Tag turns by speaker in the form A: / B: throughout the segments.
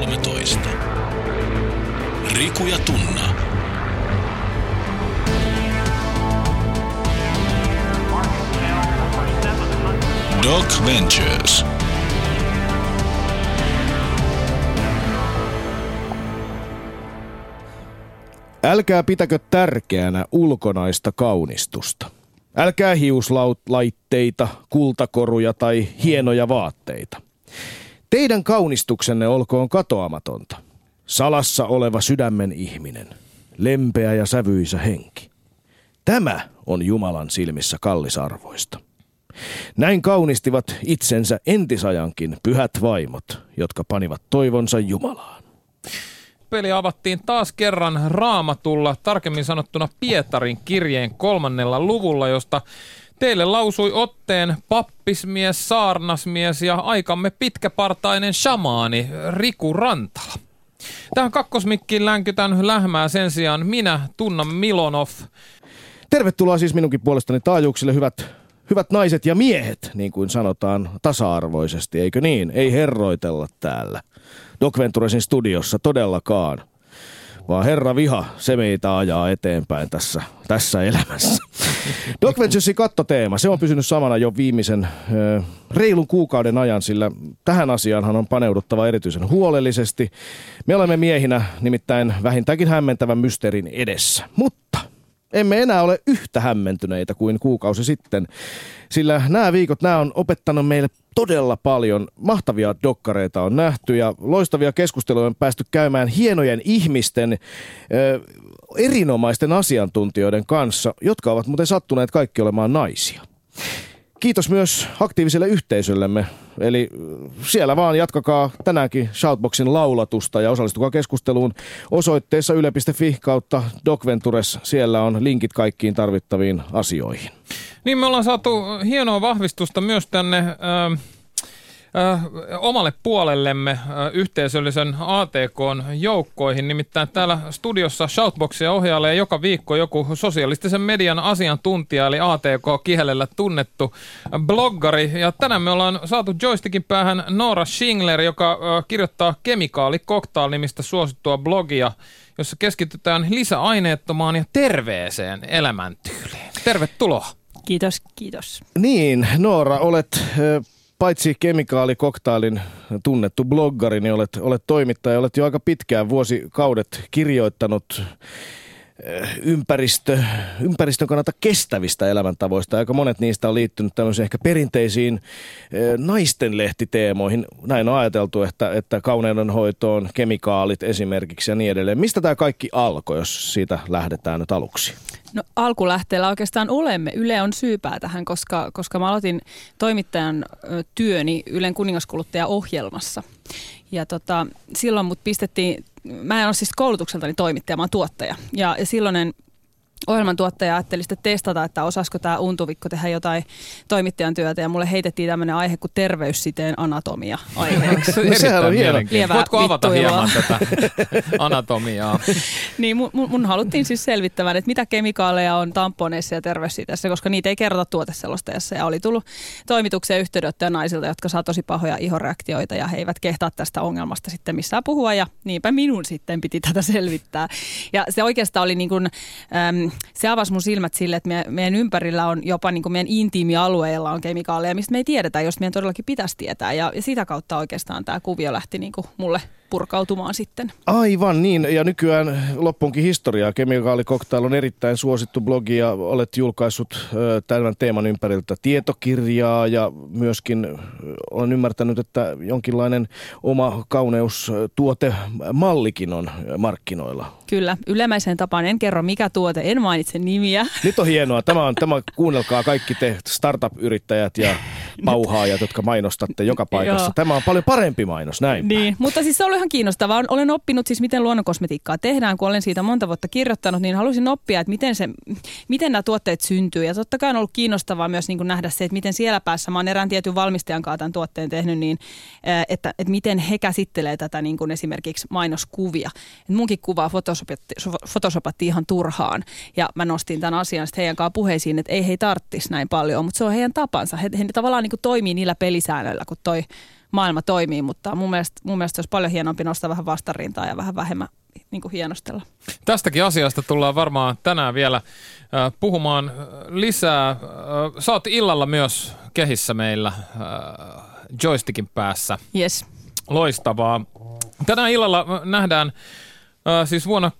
A: 13. Riku ja Tunna. Doc Ventures.
B: Älkää pitäkö tärkeänä ulkonaista kaunistusta. Älkää hiuslaitteita, kultakoruja tai hienoja vaatteita. Teidän kaunistuksenne olkoon katoamatonta. Salassa oleva sydämen ihminen. Lempeä ja sävyisä henki. Tämä on Jumalan silmissä kallisarvoista. Näin kaunistivat itsensä entisajankin pyhät vaimot, jotka panivat toivonsa Jumalaan.
C: Peli avattiin taas kerran Raamatulla, tarkemmin sanottuna Pietarin kirjeen 3. luvulla, josta teille lausui otteen pappismies, saarnasmies ja aikamme pitkäpartainen shamaani Riku Rantala. Tähän kakkosmikkiin länkytän lähmää sen sijaan minä, Tunna Milonov.
B: Tervetuloa siis minunkin puolestani taajuuksille, hyvät naiset ja miehet, niin kuin sanotaan tasa-arvoisesti, eikö niin? Ei herroitella täällä Doc Venturesin studiossa todellakaan, vaan herra viha, se meitä ajaa eteenpäin tässä elämässä. Doc Venturesin kattoteema, se on pysynyt samana jo viimeisen reilun kuukauden ajan, sillä tähän asiaanhan on paneuduttava erityisen huolellisesti. Me olemme miehinä nimittäin vähintäänkin hämmentävän mysteerin edessä, mutta emme enää ole yhtä hämmentyneitä kuin kuukausi sitten, sillä nämä viikot on opettanut meille todella paljon. Mahtavia dokkareita on nähty ja loistavia keskusteluja on päästy käymään hienojen ihmisten, erinomaisten asiantuntijoiden kanssa, jotka ovat muuten sattuneet kaikki olemaan naisia. Kiitos myös aktiiviselle yhteisöllemme, eli siellä vaan jatkakaa tänäänkin Shoutboxin laulatusta ja osallistukaa keskusteluun osoitteessa yle.fi kautta Doc Ventures. Siellä on linkit kaikkiin tarvittaviin asioihin.
C: Niin, me ollaan saatu hienoa vahvistusta myös tänne omalle puolellemme yhteisöllisen ATK-joukkoihin. Nimittäin täällä studiossa Shoutboxia ohjailee joka viikko joku sosiaalistisen median asiantuntija, eli ATK-kielellä tunnettu bloggari. Ja tänään me ollaan saatu joystickin päähän Nora Schingler, joka kirjoittaa Kemikaali Cocktail-nimistä suosittua blogia, jossa keskitytään lisäaineettomaan ja terveeseen elämäntyyliin. Tervetuloa.
D: Kiitos.
B: Niin, Noora, olet paitsi Kemikaali-Cocktailin tunnettu bloggari, niin olet toimittaja, olet jo aika pitkään vuosikaudet kirjoittanut ympäristön kannalta kestävistä elämäntavoista. Aika monet niistä on liittynyt tämmöisiin ehkä perinteisiin naisten lehtiteemoihin. Näin on ajateltu, että kauneudenhoitoon, kemikaalit esimerkiksi ja niin edelleen. Mistä tämä kaikki alkoi, jos siitä lähdetään nyt aluksi?
D: No alkulähteellä oikeastaan olemme. Yle on syypää tähän, koska mä aloitin toimittajan työni Ylen kuningaskuluttaja-ohjelmassa. Ja silloin mut pistettiin, mä en ole siis koulutukseltani toimittaja, mä oon tuottaja. Ja silloinen ohjelman tuottaja ajatteli sitten testata, että osaisiko tämä untuvikko tehdä jotain toimittajan työtä. Ja mulle heitettiin tämmöinen aihe kuin terveyssiteen anatomia aiheeksi.
B: Sehän on hieno.
C: Voitko avata hieman tätä anatomiaa?
D: Niin mun haluttiin siis selvittämään, että mitä kemikaaleja on tamponeissa ja terveyssiteessä, koska niitä ei kerrota tuoteselostajassa. Ja oli tullut toimituksia yhteydenottoja naisilta, jotka saa tosi pahoja ihoreaktioita ja he eivät kehtaa tästä ongelmasta sitten missään puhua. Ja niinpä minun sitten piti tätä selvittää. Ja se oikeastaan oli niin kuin se avasi mun silmät sille, että meidän ympärillä on jopa niin kuin meidän intiimialueilla on kemikaaleja, mistä me ei tiedetä, jos meidän todellakin pitäisi tietää. Ja sitä kautta oikeastaan tämä kuvio lähti niin kuin mulle purkautumaan sitten.
B: Aivan niin, ja nykyään loppuunkin historiaa. Kemikaali Cocktail on erittäin suosittu blogi ja olet julkaissut tämän teeman ympäriltä tietokirjaa ja myöskin olen ymmärtänyt, että jonkinlainen oma kauneustuotemallikin on markkinoilla.
D: Kyllä, ylemäiseen tapaan en kerro mikä tuote, en mainitse nimiä.
B: Nyt on hienoa. Tämä kuunnelkaa kaikki te startup-yrittäjät ja pauhaajat, jotka mainostatte joka paikassa.
D: Joo.
B: Tämä on paljon parempi mainos, näin.
D: Niin, mutta siis se on ihan kiinnostavaa. Olen oppinut siis, miten luonnonkosmetiikkaa tehdään. Kun olen siitä monta vuotta kirjoittanut, niin halusin oppia, että miten nämä tuotteet syntyy. Ja totta kai on ollut kiinnostavaa myös niin kuin nähdä se, että miten siellä päässä, mä oon erään tietyn valmistajan kanssa tämän tuotteen tehnyt, niin että miten he käsittelee tätä niin kuin esimerkiksi mainoskuvia. Et munkin kuvaa photoshopattiin ihan turhaan. Ja mä nostin tämän asian sitten heidän kanssa puheisiin, että ei he tarttisi näin paljon, mutta se on heidän tapansa. He tavallaan niin kuin toimii niillä pelisäännöillä, kun toi maailma toimii, mutta mun mielestä olisi paljon hienompi nostaa vähän vastarintaa ja vähän vähemmän niin kuin hienostella. Tästäkin
C: asiasta tullaan varmaan tänään vielä puhumaan lisää. Sä oot illalla myös kehissä meillä joystickin päässä.
D: Yes.
C: Loistavaa. Tänään illalla nähdään siis vuonna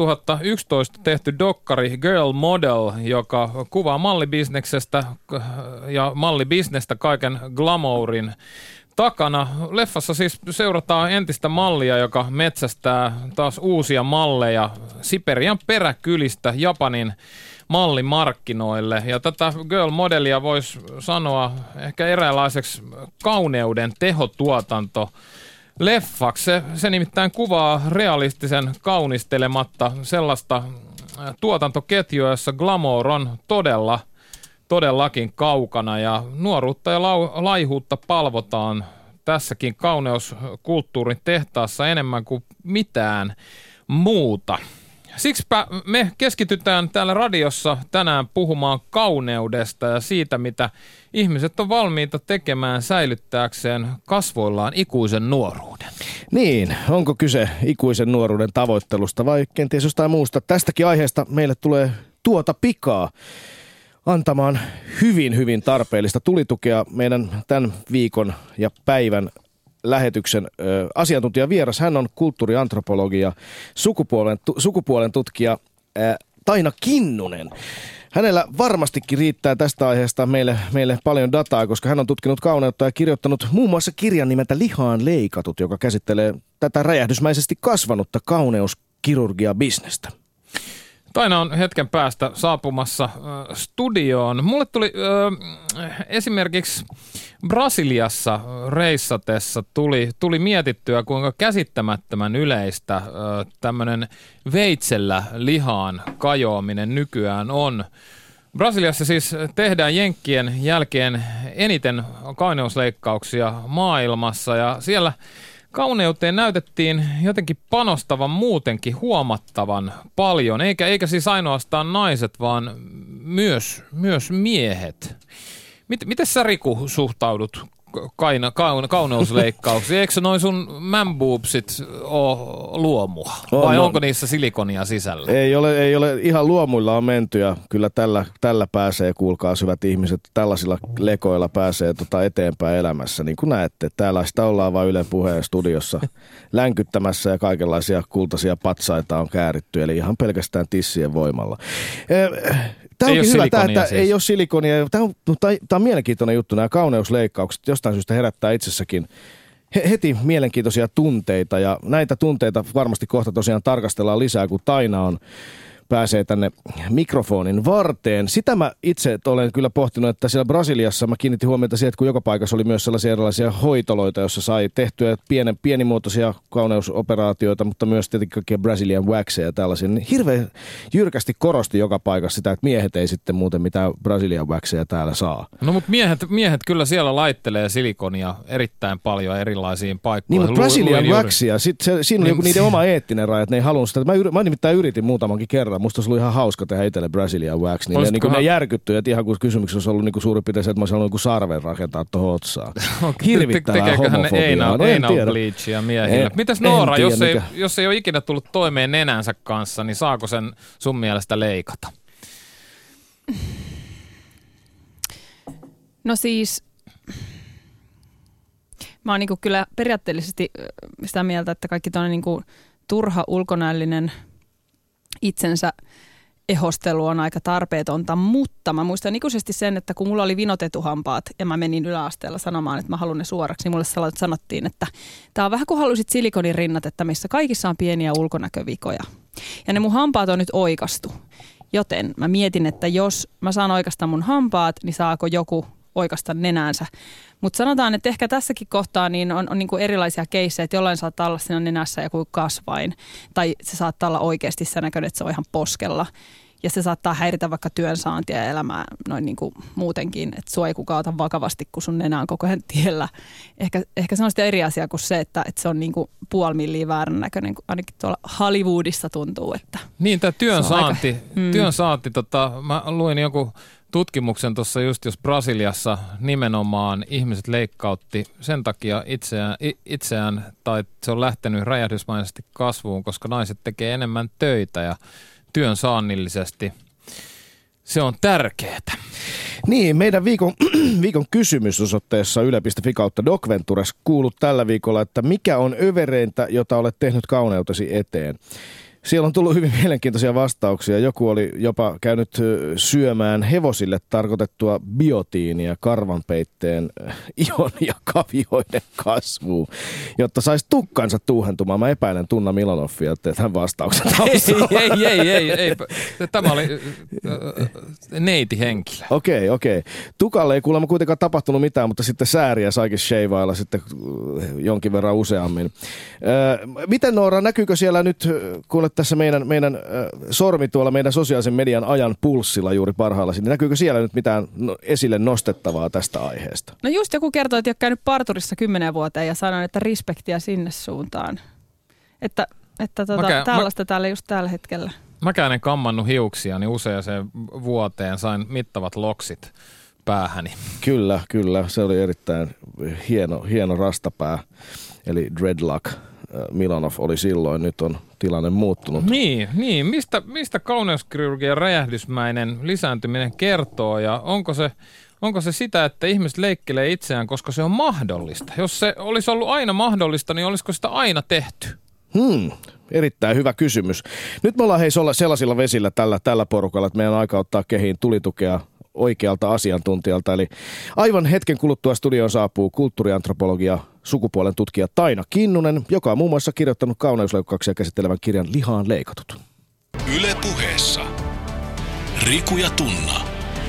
C: 2011 tehty dokkari Girl Model, joka kuvaa mallibisneksestä ja mallibisnestä kaiken glamourin takana. Leffassa siis seurataan entistä mallia, joka metsästää taas uusia malleja Siperian peräkylistä Japanin mallimarkkinoille. Ja tätä Girl Modelia voisi sanoa ehkä eräänlaiseksi kauneuden tehotuotanto leffaksi. Se nimittäin kuvaa realistisen kaunistelematta sellaista tuotantoketjua, jossa glamour on todellakin kaukana ja nuoruutta ja laihuutta palvotaan tässäkin kauneuskulttuurin tehtaassa enemmän kuin mitään muuta. Siksipä me keskitytään täällä radiossa tänään puhumaan kauneudesta ja siitä, mitä ihmiset on valmiita tekemään säilyttääkseen kasvoillaan ikuisen nuoruuden.
B: Niin, onko kyse ikuisen nuoruuden tavoittelusta vai kenties jostain muusta? Tästäkin aiheesta meille tulee tuota pikaa antamaan hyvin tarpeellista tulitukea meidän tämän viikon ja päivän lähetyksen asiantuntijavieras. Hän on kulttuuriantropologi ja sukupuolen tutkija Taina Kinnunen. Hänellä varmastikin riittää tästä aiheesta meille paljon dataa, koska hän on tutkinut kauneutta ja kirjoittanut muun muassa kirjan nimeltä Lihaan leikatut, joka käsittelee tätä räjähdysmäisesti kasvanutta kauneuskirurgia-bisnestä.
C: Taina on hetken päästä saapumassa studioon. Mulle tuli esimerkiksi Brasiliassa reissatessa tuli mietittyä, kuinka käsittämättömän yleistä tämmöinen veitsellä lihaan kajoaminen nykyään on. Brasiliassa siis tehdään jenkkien jälkeen eniten kauneusleikkauksia maailmassa ja siellä kauneuteen näytettiin jotenkin panostavan muutenkin huomattavan paljon, eikä siis ainoastaan naiset, vaan myös miehet. Miten sä, Riku, suhtaudut kauneusleikkauksiin? Eikö noin sun man-boobsit ole luomua? Vai onko niissä silikonia sisällä?
B: Ei ole. Ihan luomuilla on menty ja kyllä tällä pääsee, kuulkaa hyvät ihmiset, tällaisilla lekoilla pääsee eteenpäin elämässä. Niin kuin näette, täällä sitä ollaan vain Yle Puheen studiossa länkyttämässä ja kaikenlaisia kultaisia patsaita on kääritty, eli ihan pelkästään tissien voimalla. Tämä onkin hyvä, että siis ei ole silikonia. Tämä on mielenkiintoinen juttu, nämä kauneusleikkaukset jostain syystä herättää itsessäkin heti mielenkiintoisia tunteita ja näitä tunteita varmasti kohta tosiaan tarkastellaan lisää, kun Taina pääsee tänne mikrofonin varteen. Sitä mä itse olen kyllä pohtinut, että siellä Brasiliassa mä kiinnitin huomiota siihen, että kun joka paikassa oli myös sellaisia erilaisia hoitoloita, jossa sai tehtyä pienimuotoisia kauneusoperaatioita, mutta myös tietenkin kaikkia Brazilian waxeja ja tällaisia. Niin hirveän jyrkästi korosti joka paikassa sitä, että miehet ei sitten muuten mitään Brazilian waxeja täällä saa.
C: No mutta miehet kyllä siellä laittelee silikonia erittäin paljon erilaisiin paikkoihin.
B: Niin, mutta Brazilian waxia, siinä oli joku niiden oma eettinen raja, että ne ei halunnut sitä. Mä nimittäin yritin muutamankin kerran. Musta olisi ollut ihan hauska tehdä itselle Brazilian wax, niin ne järkyttyi, että ihan kun kysymyksessä olisi ollut niin suurin piirtein se, että mä olisin halunnut sarven rakentaa tuohon otsaan. Hirvittävää homofobiaa.
C: Anal bleachia miehille. Mitäs Noora, jos ei ole ikinä tullut toimeen nenänsä kanssa, niin saako sen sun mielestä leikata?
D: No siis, mä oon niinku kyllä periaatteellisesti sitä mieltä, että kaikki tuonne niinku turha ulkonäöllinen itsensä ehostelu on aika tarpeetonta, mutta mä muistan ikuisesti sen, että kun mulla oli vinotetuhampaat ja mä menin yläasteella sanomaan, että mä haluan ne suoraksi, niin mulle sanottiin, että tää on vähän kuin halusit silikonin rinnatetta, missä kaikissa on pieniä ulkonäkövikoja. Ja ne mun hampaat on nyt oikastu, joten mä mietin, että jos mä saan oikasta mun hampaat, niin saako joku oikasta nenänsä. Mutta sanotaan, että ehkä tässäkin kohtaa niin on niinku erilaisia keissejä, että jollain saattaa olla siinä nenässä joku kasvain, tai se saattaa olla oikeasti sen näköinen, että se on ihan poskella. Ja se saattaa häiritä vaikka työnsaantia ja elämää noin niinku muutenkin, että sua ei kukaan ota vakavasti, kun sun nenä on koko ajan tiellä. Ehkä se on sitten eri asia kuin se, että se on niinku puoli milliä väärän näköinen, kun ainakin tuolla Hollywoodissa tuntuu, että
C: niin, tämä työnsaanti, mä luin joku tutkimuksen tuossa just, jos Brasiliassa nimenomaan ihmiset leikkautti sen takia itseään tai se on lähtenyt räjähdysmaisesti kasvuun, koska naiset tekee enemmän töitä ja työn saannillisesti. Se on tärkeää.
B: Niin, meidän viikon kysymys osoitteessa yle.fi/Docventures kuuluu tällä viikolla, että mikä on övereintä, jota olet tehnyt kauneutesi eteen? Siellä on tullut hyvin mielenkiintoisia vastauksia. Joku oli jopa käynyt syömään hevosille tarkoitettua biotiinia karvanpeitteen ihon ja kavioiden kasvuun, jotta saisi tukkansa tuuhentumaan. Mä epäilen Tunna Milanoffia tämän vastauksen taustalla.
C: Ei. Tämä oli neiti-henkilö.
B: Okei. Tukalle ei kuulemma kuitenkaan tapahtunut mitään, mutta sitten sääriä saikin sheivailla sitten jonkin verran useammin. Miten Noora, näkyykö siellä nyt, kuule tässä meidän sormi tuolla meidän sosiaalisen median ajan pulssilla juuri parhaillaan, niin näkyykö siellä nyt mitään esille nostettavaa tästä aiheesta?
D: No just joku kertoi, että ei ole käynyt parturissa 10 vuoteen ja sanoi, että respektiä sinne suuntaan. Että tällaista täällä just tällä hetkellä.
C: Mäkään en kammannut hiuksia, niin useaseen vuoteen sain mittavat loksit päähäni. Kyllä. Se oli erittäin hieno rastapää, eli dreadlock. Milanov oli silloin, nyt on tilanne muuttunut. Niin. Mistä kauneuskirurgian räjähdysmäinen lisääntyminen kertoo ja onko se sitä, että ihmiset leikkelee itseään, koska se on mahdollista? Jos se olisi ollut aina mahdollista, niin olisiko sitä aina tehty?
B: Erittäin hyvä kysymys. Nyt me ollaan sellaisilla vesillä tällä porukalla, että meidän on aika ottaa kehiin tulitukea oikealta asiantuntijalta. Eli aivan hetken kuluttua studioon saapuu kulttuuriantropologia sukupuolen tutkija Taina Kinnunen, joka on muun muassa kirjoittanut kauneusleikkauksia käsittelevän kirjan Lihaan leikatut.
A: Yle Puheessa Riku ja Tunna.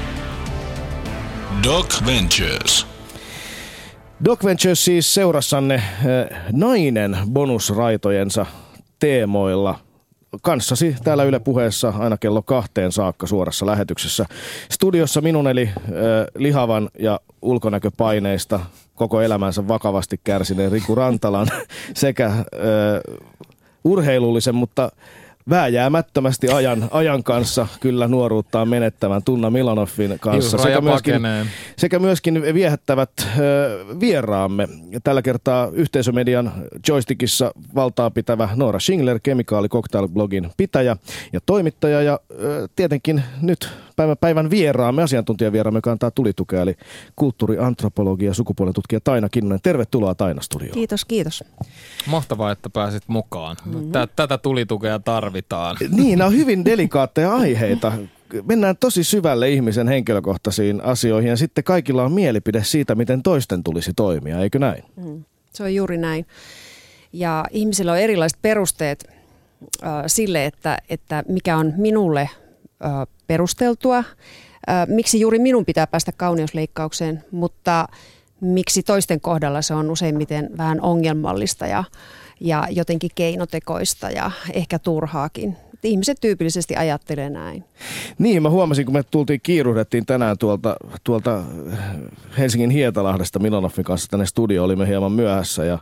A: Doc Ventures.
B: Doc Ventures siis seurassanne nainen bonusraitojensa teemoilla. Kanssasi täällä Yle Puheessa aina kello 2 saakka suorassa lähetyksessä. Studiossa minun eli lihavan ja ulkonäköpaineista koko elämänsä vakavasti kärsineen Riku Rantalan sekä urheilullisen, mutta vääjäämättömästi ajan kanssa kyllä nuoruuttaan menettävän Tunna Milanoffin kanssa sekä myöskin viehättävät vieraamme. Tällä kertaa yhteisömedian joystickissa valtaa pitävä Noora Schingler, Kemikaali Cocktail-blogin pitäjä ja toimittaja ja tietenkin nyt päivän vieraamme, asiantuntijavieraamme, joka antaa tulitukea, eli kulttuuriantropologia ja sukupuolen tutkija Taina Kinnunen. Tervetuloa Taina studioon.
E: Kiitos.
C: Mahtavaa, että pääsit mukaan. Tätä tulitukea tarvitaan.
B: Niin, nämä on hyvin delikaatteja aiheita. Mennään tosi syvälle ihmisen henkilökohtaisiin asioihin ja sitten kaikilla on mielipide siitä, miten toisten tulisi toimia, eikö näin?
E: Se on juuri näin. Ja ihmisillä on erilaiset perusteet sille, että mikä on minulle perusteltua, miksi juuri minun pitää päästä kauneusleikkaukseen, mutta miksi toisten kohdalla se on useimmiten vähän ongelmallista ja jotenkin keinotekoista ja ehkä turhaakin. Ihmiset tyypillisesti ajattelee näin.
B: Niin, mä huomasin, kun me kiiruhdettiin tänään tuolta Helsingin Hietalahdesta Milanoffin kanssa tänne studioon, olimme hieman myöhässä ja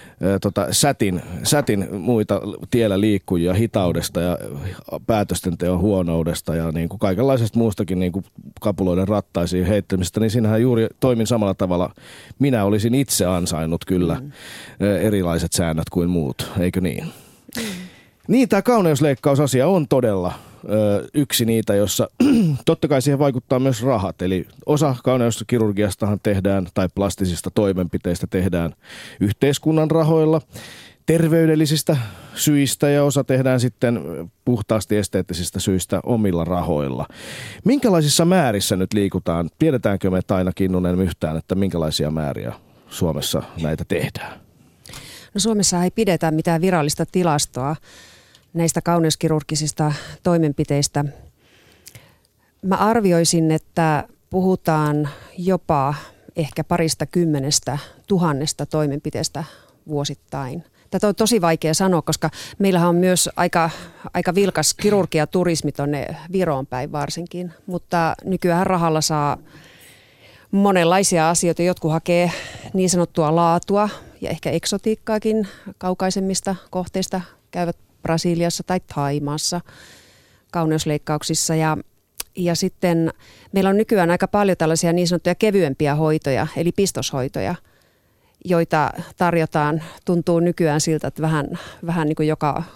B: sätin muita tiellä liikkujia hitaudesta ja päätösten teon huonoudesta ja niin kuin kaikenlaisesta muustakin niin kuin kapuloiden rattaisiin heittämistä, niin siinähän juuri toimin samalla tavalla. Minä olisin itse ansainnut kyllä erilaiset säännöt kuin muut, eikö niin? Niin, tämä kauneusleikkausasia on todella yksi niitä, jossa totta kai siihen vaikuttaa myös rahat. Eli osa kauneuskirurgiastahan tehdään tai plastisista toimenpiteistä tehdään yhteiskunnan rahoilla, terveydellisistä syistä ja osa tehdään sitten puhtaasti esteettisistä syistä omilla rahoilla. Minkälaisissa määrissä nyt liikutaan? Tiedetäänkö me Taina Kinnunen yhtään, että minkälaisia määriä Suomessa näitä tehdään?
E: No Suomessa ei pidetä mitään virallista tilastoa näistä kauneuskirurgisista toimenpiteistä. Mä arvioisin, että puhutaan jopa ehkä 20 000 toimenpiteestä vuosittain. Tätä on tosi vaikea sanoa, koska meillähän on myös aika vilkas kirurgiaturismi tuonne Viroon päin varsinkin, mutta nykyään rahalla saa monenlaisia asioita. Jotkut hakee niin sanottua laatua ja ehkä eksotiikkaakin kaukaisemmista kohteista, käyvät Brasiliassa tai Thaimaassa kauneusleikkauksissa. Ja Ja sitten meillä on nykyään aika paljon tällaisia niin sanottuja kevyempiä hoitoja, eli pistoshoitoja, joita tarjotaan, tuntuu nykyään siltä, että vähän niin kuin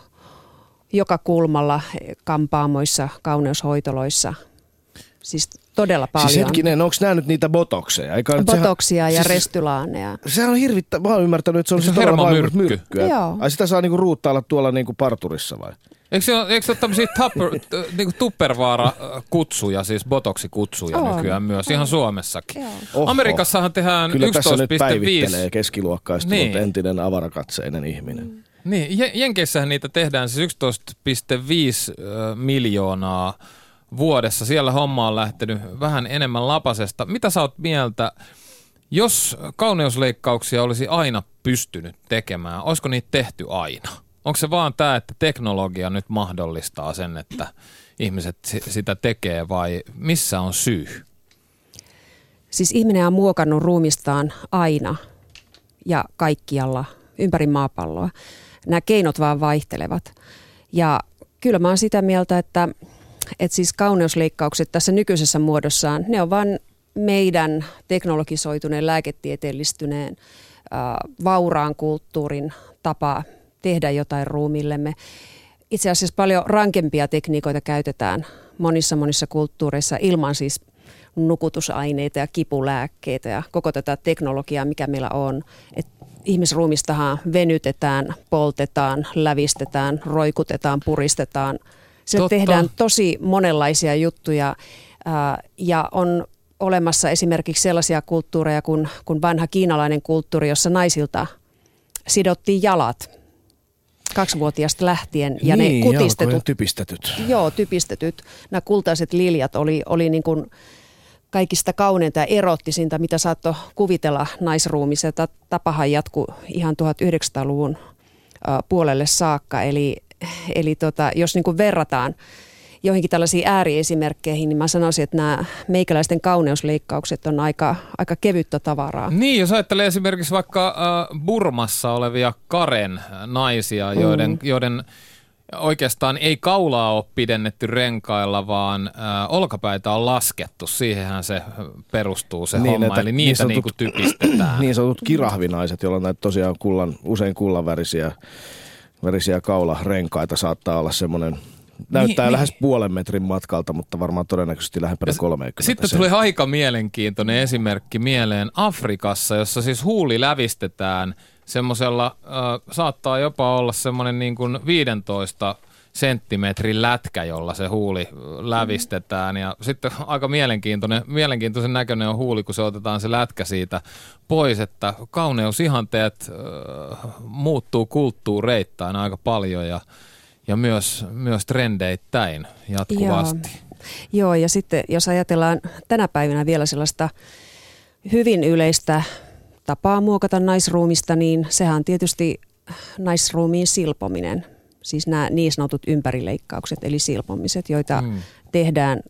E: joka kulmalla kampaamoissa, kauneushoitoloissa. Siis todella paljon.
B: Siis hetkinen, onko nämä nyt niitä botokseja?
E: Botoksia ja restylaaneja.
B: Sehän on hirvittävää. Mä oon ymmärtänyt, että se on hermomyrkkyä. Ai sitä saa niinku ruuttailla tuolla niinku parturissa vai?
C: Eikö se ole tämmöisiä niinku Tupperware-kutsuja, siis botoksikutsuja nykyään myös, ihan Suomessakin?
B: Oho.
C: Amerikassahan tehdään 11,5.
B: Kyllä tässä nyt päivittelee keskiluokkaistunut entinen avarakatseinen ihminen.
C: Niin, Jenkeissähän niitä tehdään siis 11,5 miljoonaa vuodessa. Siellä homma on lähtenyt vähän enemmän lapasesta. Mitä sä oot mieltä, jos kauneusleikkauksia olisi aina pystynyt tekemään, olisiko niitä tehty aina? Onko se vaan tämä, että teknologia nyt mahdollistaa sen, että ihmiset sitä tekee vai missä on syy?
E: Siis ihminen on muokannut ruumistaan aina ja kaikkialla ympäri maapalloa. Nämä keinot vaan vaihtelevat. Ja kyllä mä oon sitä mieltä, että siis kauneusleikkaukset tässä nykyisessä muodossaan, ne on vaan meidän teknologisoituneen, lääketieteellistyneen, vauraan kulttuurin tapa tehdä jotain ruumiillemme. Itse asiassa paljon rankempia tekniikoita käytetään monissa kulttuureissa ilman siis nukutusaineita ja kipulääkkeitä ja koko tätä teknologiaa, mikä meillä on. Ihmisruumistahan venytetään, poltetaan, lävistetään, roikutetaan, puristetaan. Siellä tehdään tosi monenlaisia juttuja ja on olemassa esimerkiksi sellaisia kulttuureja kuin vanha kiinalainen kulttuuri, jossa naisilta sidottiin jalat 2-vuotiaasta lähtien. Ja
B: niin,
E: ne kutistetut,
B: typistetyt.
E: Joo, typistetyt. Nämä kultaiset liljat oli niin kuin kaikista kauneinta ja erottisinta, mitä saattoi kuvitella naisruumissa. Tapahan jatkui ihan 1900-luvun puolelle saakka. Eli jos niin kuin verrataan joihinkin tällaisiin ääriesimerkkeihin, niin mä sanoisin, että nämä meikäläisten kauneusleikkaukset on aika kevyttä tavaraa.
C: Niin, jos ajattelee esimerkiksi vaikka Burmassa olevia Karen naisia, joiden oikeastaan ei kaulaa ole pidennetty renkailla, vaan olkapäitä on laskettu. Siihenhän se perustuu se homma, eli niitä niin kuin typistetään.
B: Niin sanotut kirahvinaiset, joilla on näitä tosiaan usein kullanvärisiä kaularenkaita, saattaa olla semmoinen. Näyttää lähes puolen metrin matkalta, mutta varmaan todennäköisesti lähempänä 30.
C: Sitten tuli aika mielenkiintoinen esimerkki mieleen Afrikassa, jossa siis huuli lävistetään semmoisella, saattaa jopa olla semmoinen niin kuin 15 senttimetrin lätkä, jolla se huuli lävistetään. Ja sitten aika mielenkiintoisen näköinen on huuli, kun se otetaan se lätkä siitä pois, että kauneusihanteet muuttuu kulttuureittain aika paljon ja myös trendeittäin jatkuvasti.
E: Joo, ja sitten jos ajatellaan tänä päivänä vielä sellaista hyvin yleistä tapaa muokata naisruumista, niin sehän on tietysti naisruumiin silpominen. Siis nämä niin sanotut ympärileikkaukset, eli silpomiset, joita tehdään,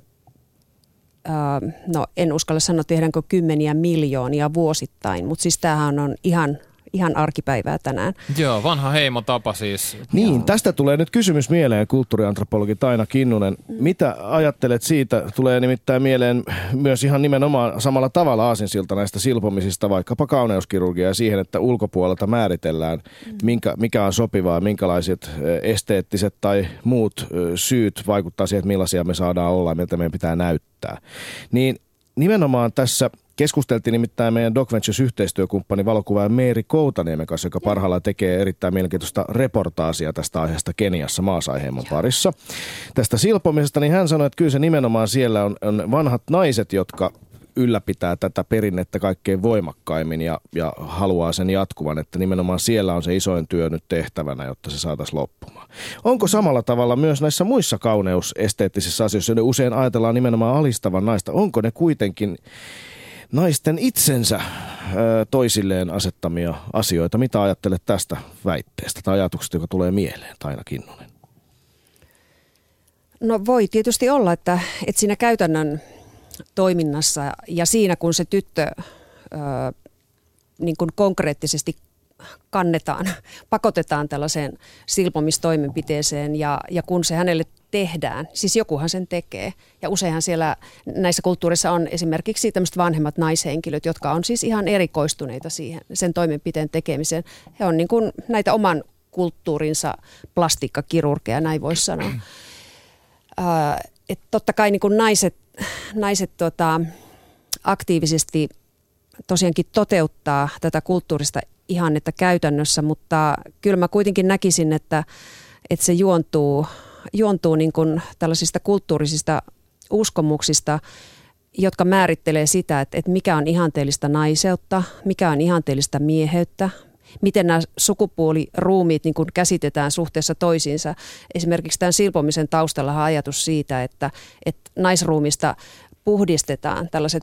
E: en uskalla sanoa, tehdäänkö kymmeniä miljoonia vuosittain, mutta siis tämähän on ihan arkipäivää tänään.
C: Joo, vanha heimotapa siis.
B: Niin, joo. Tästä tulee nyt kysymys mieleen, kulttuuriantropologi Taina Kinnunen. Mitä ajattelet siitä? Tulee nimittäin mieleen myös ihan nimenomaan samalla tavalla aasinsilta näistä silpomisista, vaikkapa kauneuskirurgia ja siihen, että ulkopuolelta määritellään, mikä on sopivaa, minkälaiset esteettiset tai muut syyt vaikuttaa siihen, että millaisia me saadaan olla ja miltä meidän pitää näyttää. Niin nimenomaan tässä keskusteltiin nimittäin meidän Doc Ventures-yhteistyökumppani valokuvaaja Meeri Koutaniemen kanssa, joka parhaillaan tekee erittäin mielenkiintoista reportaasia tästä aiheesta Keniassa Maasai-heimon parissa. Tästä silpomisesta, niin hän sanoi, että kyllä se nimenomaan siellä on vanhat naiset, jotka ylläpitää tätä perinnettä kaikkein voimakkaimmin ja haluaa sen jatkuvan, että nimenomaan siellä on se isoin työ nyt tehtävänä, jotta se saataisiin loppumaan. Onko samalla tavalla myös näissä muissa kauneusesteettisissä asioissa, joiden usein ajatellaan nimenomaan alistavan naista, onko ne kuitenkin naisten itsensä toisilleen asettamia asioita? Mitä ajattelet tästä väitteestä tai ajatuksesta, joka tulee mieleen, Taina Kinnunen?
E: No voi tietysti olla, että siinä käytännön toiminnassa ja siinä, kun se tyttö niin kuin konkreettisesti pakotetaan tällaiseen silpomistoimenpiteeseen ja kun se hänelle tehdään. Siis jokuhan sen tekee. Ja useinhan siellä näissä kulttuurissa on esimerkiksi tämmöiset vanhemmat naishenkilöt, jotka on siis ihan erikoistuneita siihen, sen toimenpiteen tekemiseen. He on niin kuin näitä oman kulttuurinsa plastiikkakirurgeja, näin voisi sanoa. Että totta kai niin kuin naiset aktiivisesti tosiaankin toteuttaa tätä kulttuurista ihannetta käytännössä, mutta kyllä mä kuitenkin näkisin, että se juontuu niin kuin tällaisista kulttuurisista uskomuksista, jotka määrittelee sitä, että mikä on ihanteellista naiseutta, mikä on ihanteellista mieheyttä, miten nämä sukupuoliruumiit niin kuin käsitetään suhteessa toisiinsa. Esimerkiksi tämän silpomisen taustalla on ajatus siitä, että naisruumista puhdistetaan tällaiset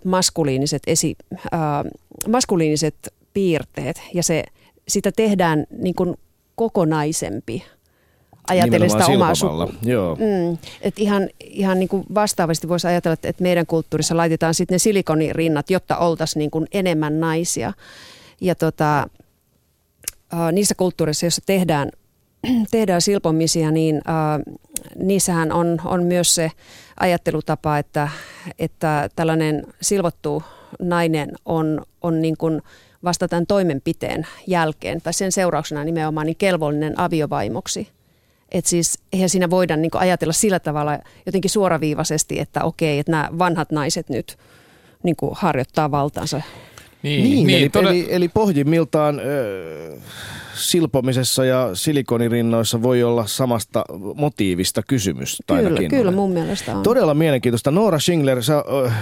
E: maskuliiniset piirteet ja sitä tehdään niin kuin kokonaisempi. Ajatellen sitä omaa että ihan niin kuin vastaavasti voisi ajatella, että meidän kulttuurissa laitetaan sitten ne silikonirinnat, jotta oltaisiin niin kuin enemmän naisia. Ja niissä kulttuureissa, joissa tehdään silpomisia, niin niissähän on myös se ajattelutapa, että tällainen silvottu nainen on niin kuin vasta tämän toimenpiteen jälkeen tai sen seurauksena nimenomaan niin kelvollinen aviovaimoksi. Että siis eihän siinä voida niin kuin ajatella sillä tavalla jotenkin suoraviivaisesti, että okei, että nämä vanhat naiset nyt niin kuin harjoittaa valtaansa.
B: Eli pohjimmiltaan silpomisessa ja silikonirinnoissa voi olla samasta motiivista kysymys.
E: Kyllä mun mielestä on.
B: Todella mielenkiintoista. Noora Schingler, sä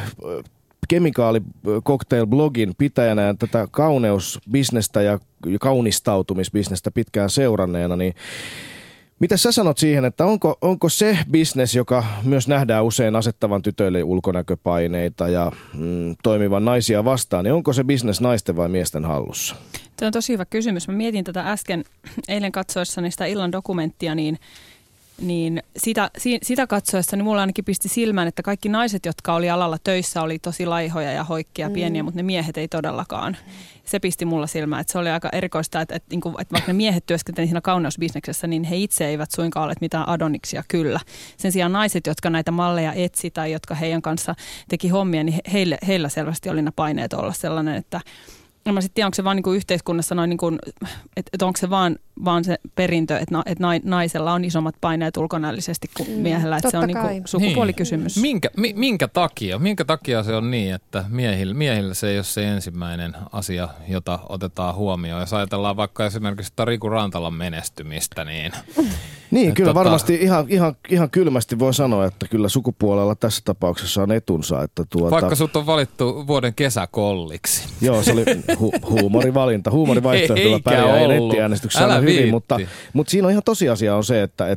B: Kemikaali-cocktail-blogin pitäjänä ja tätä kauneusbisnestä ja kaunistautumisbisnestä pitkään seuranneena, niin mitä sä sanot siihen, että onko se business, joka myös nähdään usein asettavan tytöille ulkonäköpaineita ja toimivan naisia vastaan, niin onko se business naisten vai miesten hallussa?
D: Tämä on tosi hyvä kysymys. Mä mietin tätä äsken eilen katsoessani sitä illan dokumenttia, niin sitä katsoessa mulla ainakin pisti silmään, että kaikki naiset, jotka oli alalla töissä, oli tosi laihoja ja hoikkia pieniä, mutta ne miehet ei todellakaan. Se pisti mulla silmään, että se oli aika erikoista, että vaikka ne miehet työskentelivät siinä kauneusbisneksessä, niin he itse eivät suinkaan ole mitään adoniksia kyllä. Sen sijaan naiset, jotka näitä malleja etsi tai jotka heidän kanssa teki hommia, niin heillä selvästi oli ne paineet olla sellainen, että en mä sitten tiedä, onko se vaan niin kuin yhteiskunnassa noin, niin kuin, että onko se vaan se perintö, että naisella on isommat paineet ulkonäöllisesti kuin miehellä, että se on niin kuin sukupuolikysymys.
C: Minkä takia se on niin, että miehillä se ei ole se ensimmäinen asia, jota otetaan huomioon. Jos ajatellaan vaikka esimerkiksi Riku Rantalan menestymistä, niin
B: kyllä varmasti ihan kylmästi voi sanoa, että kyllä sukupuolella tässä tapauksessa on etunsa. Että
C: vaikka sut on valittu vuoden kesäkolliksi.
B: Joo, se oli huumorivalinta. Huumorivaihtoehtoilla pärjää nettiäänestyksessä aina hyvin, mutta siinä on ihan tosiasia on se, että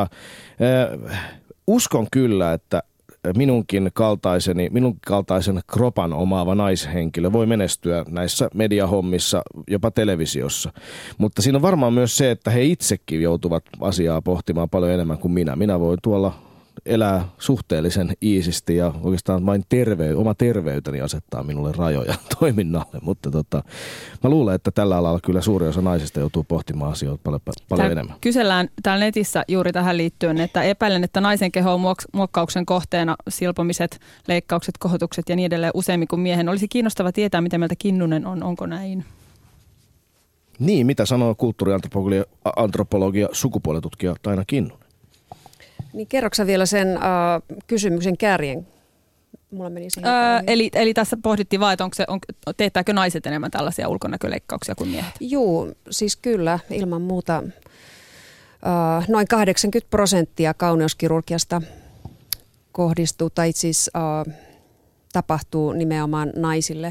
B: uskon kyllä, että minun kaltaisen kropan omaava naishenkilö voi menestyä näissä mediahommissa, jopa televisiossa. Mutta siinä on varmaan myös se, että he itsekin joutuvat asiaa pohtimaan paljon enemmän kuin minä. Minä voin tuolla elää suhteellisen iisisti ja oikeastaan vain oma terveyteni asettaa minulle rajoja toiminnalle. Mutta mä luulen, että tällä alalla kyllä suuri osa naisista joutuu pohtimaan asioita paljon enemmän.
D: Kysellään täällä netissä juuri tähän liittyen, että epäilen, että naisen keho on muokkauksen kohteena silpomiset, leikkaukset, kohotukset ja niin edelleen useammin kuin miehen. Olisi kiinnostava tietää, mitä mieltä Kinnunen on. Onko näin?
B: Niin, mitä sanoo kulttuuriantropologia sukupuoletutkija Taina Kinnunen?
E: Niin kerroksä vielä sen kysymyksen kärjen? Mulla meni siihen
D: eli tässä pohdittiin vaan, että teettääkö naiset enemmän tällaisia ulkonäköleikkauksia kuin miehet?
E: Joo, siis kyllä ilman muuta noin 80% kauneuskirurgiasta kohdistuu tai siis tapahtuu nimenomaan naisille.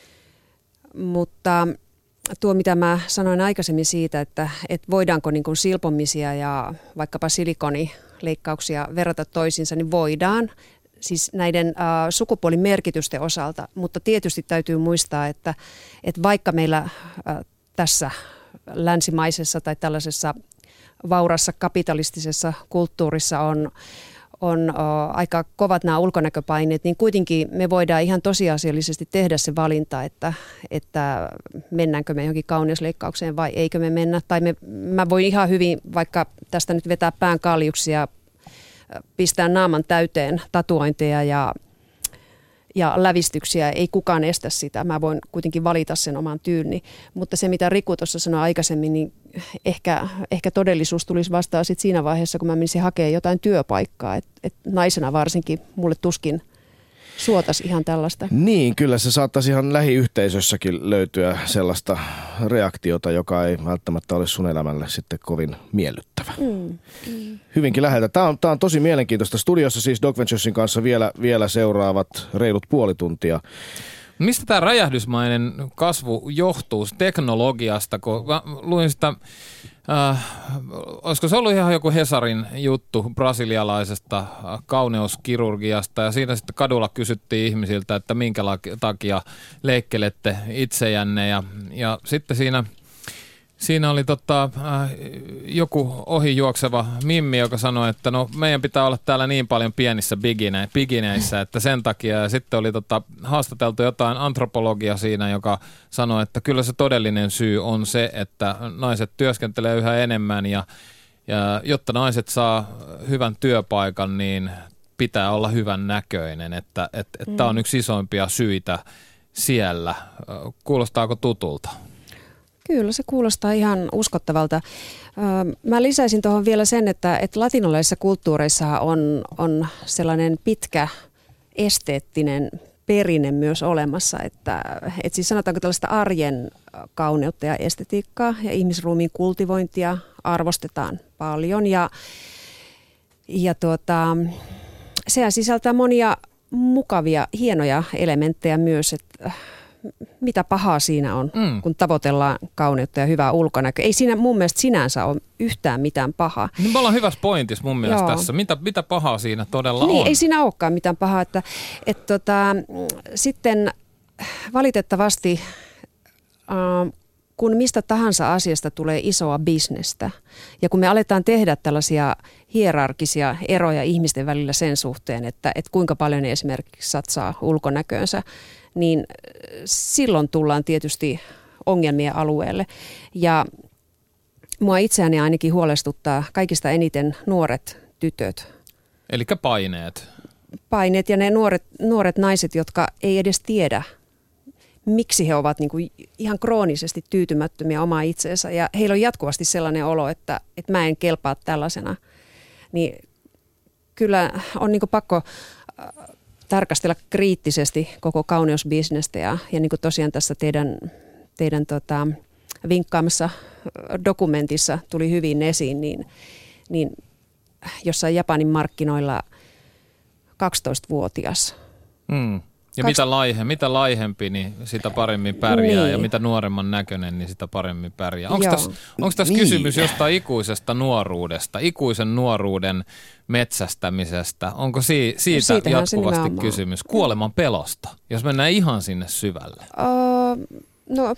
E: Mutta tuo, mitä mä sanoin aikaisemmin siitä, että voidaanko niin kuin silpomisia ja vaikkapa silikonileikkauksia verrata toisiinsa, niin voidaan siis näiden sukupuolin merkitysten osalta. Mutta tietysti täytyy muistaa, että vaikka meillä tässä länsimaisessa tai tällaisessa vaurassa kapitalistisessa kulttuurissa on aika kovat nämä ulkonäköpaineet, niin kuitenkin me voidaan ihan tosiasiallisesti tehdä se valinta, että mennäänkö me johonkin kauneusleikkaukseen vai eikö me mennä. Tai mä voin ihan hyvin vaikka tästä nyt vetää pään kaljuksi ja pistää naaman täyteen tatuointeja ja lävistyksiä. Ei kukaan estä sitä. Mä voin kuitenkin valita sen oman tyylni. Mutta se, mitä Riku tuossa sanoi aikaisemmin, niin ehkä todellisuus tulisi vastaan sit siinä vaiheessa, kun mä menisin hakemaan jotain työpaikkaa. Et naisena varsinkin mulle tuskin suotaisi ihan tällaista.
B: Niin, kyllä se saattaisi ihan lähiyhteisössäkin löytyä sellaista reaktiota, joka ei välttämättä ole sun elämälle sitten kovin miellyttävä. Hyvinkin läheltä. Tämä on tosi mielenkiintoista. Studiossa siis Doc Venturesin kanssa vielä seuraavat reilut puoli tuntia.
C: Mistä tämä räjähdysmainen kasvu johtuu teknologiasta, kun mä luin sitä, olisiko se ollut ihan joku Hesarin juttu brasilialaisesta kauneuskirurgiasta, ja siinä sitten kadulla kysyttiin ihmisiltä, että minkä takia leikkelette itsejänne, ja sitten siinä oli joku ohijuokseva mimmi, joka sanoi, että no meidän pitää olla täällä niin paljon pienissä bigineissä, että sen takia. Ja sitten oli haastateltu jotain antropologia siinä, joka sanoi, että kyllä se todellinen syy on se, että naiset työskentelee yhä enemmän ja jotta naiset saa hyvän työpaikan, niin pitää olla hyvän näköinen. Että tämä on yksi isoimpia syitä siellä. Kuulostaako tutulta?
E: Kyllä, se kuulostaa ihan uskottavalta. Mä lisäisin tuohon vielä sen, että latinalaisissa kulttuureissa on sellainen pitkä esteettinen perinne myös olemassa, että siis sanotaanko tällaista arjen kauneutta ja estetiikkaa ja ihmisruumiin kultivointia arvostetaan paljon ja sehän sisältää monia mukavia, hienoja elementtejä myös, että mitä pahaa siinä on, kun tavoitellaan kauneutta ja hyvää ulkonäköä. Ei siinä mun mielestä sinänsä ole yhtään mitään pahaa.
C: Niin me ollaan hyvässä pointissa mun mielestä tässä. Mitä pahaa siinä todella on?
E: Ei siinä olekaan mitään pahaa. Sitten valitettavasti, kun mistä tahansa asiasta tulee isoa bisnestä, ja kun me aletaan tehdä tällaisia hierarkisia eroja ihmisten välillä sen suhteen, että kuinka paljon ne esimerkiksi satsaa ulkonäköönsä, niin silloin tullaan tietysti ongelmien alueelle. Ja mua itseäni ainakin huolestuttaa kaikista eniten nuoret tytöt.
C: Eli paineet.
E: Paineet ja ne nuoret naiset, jotka ei edes tiedä, miksi he ovat niin kuin ihan kroonisesti tyytymättömiä omaa itseensä. Ja heillä on jatkuvasti sellainen olo, että mä en kelpaa tällaisena. Niin kyllä on niin kuin pakko tarkastella kriittisesti koko kauneusbisnestä ja niin kuin tosiaan tässä teidän vinkkaamassa dokumentissa tuli hyvin esiin, niin jossain Japanin markkinoilla
C: 12-vuotias. Ja mitä laihempi, niin sitä paremmin pärjää, ja mitä nuoremman näköinen, niin sitä paremmin pärjää. Onko tässä kysymys jostain ikuisesta nuoruudesta, ikuisen nuoruuden metsästämisestä? Onko siitä jatkuvasti kysymys? Kuoleman pelosta, jos mennään ihan sinne syvälle?
E: No,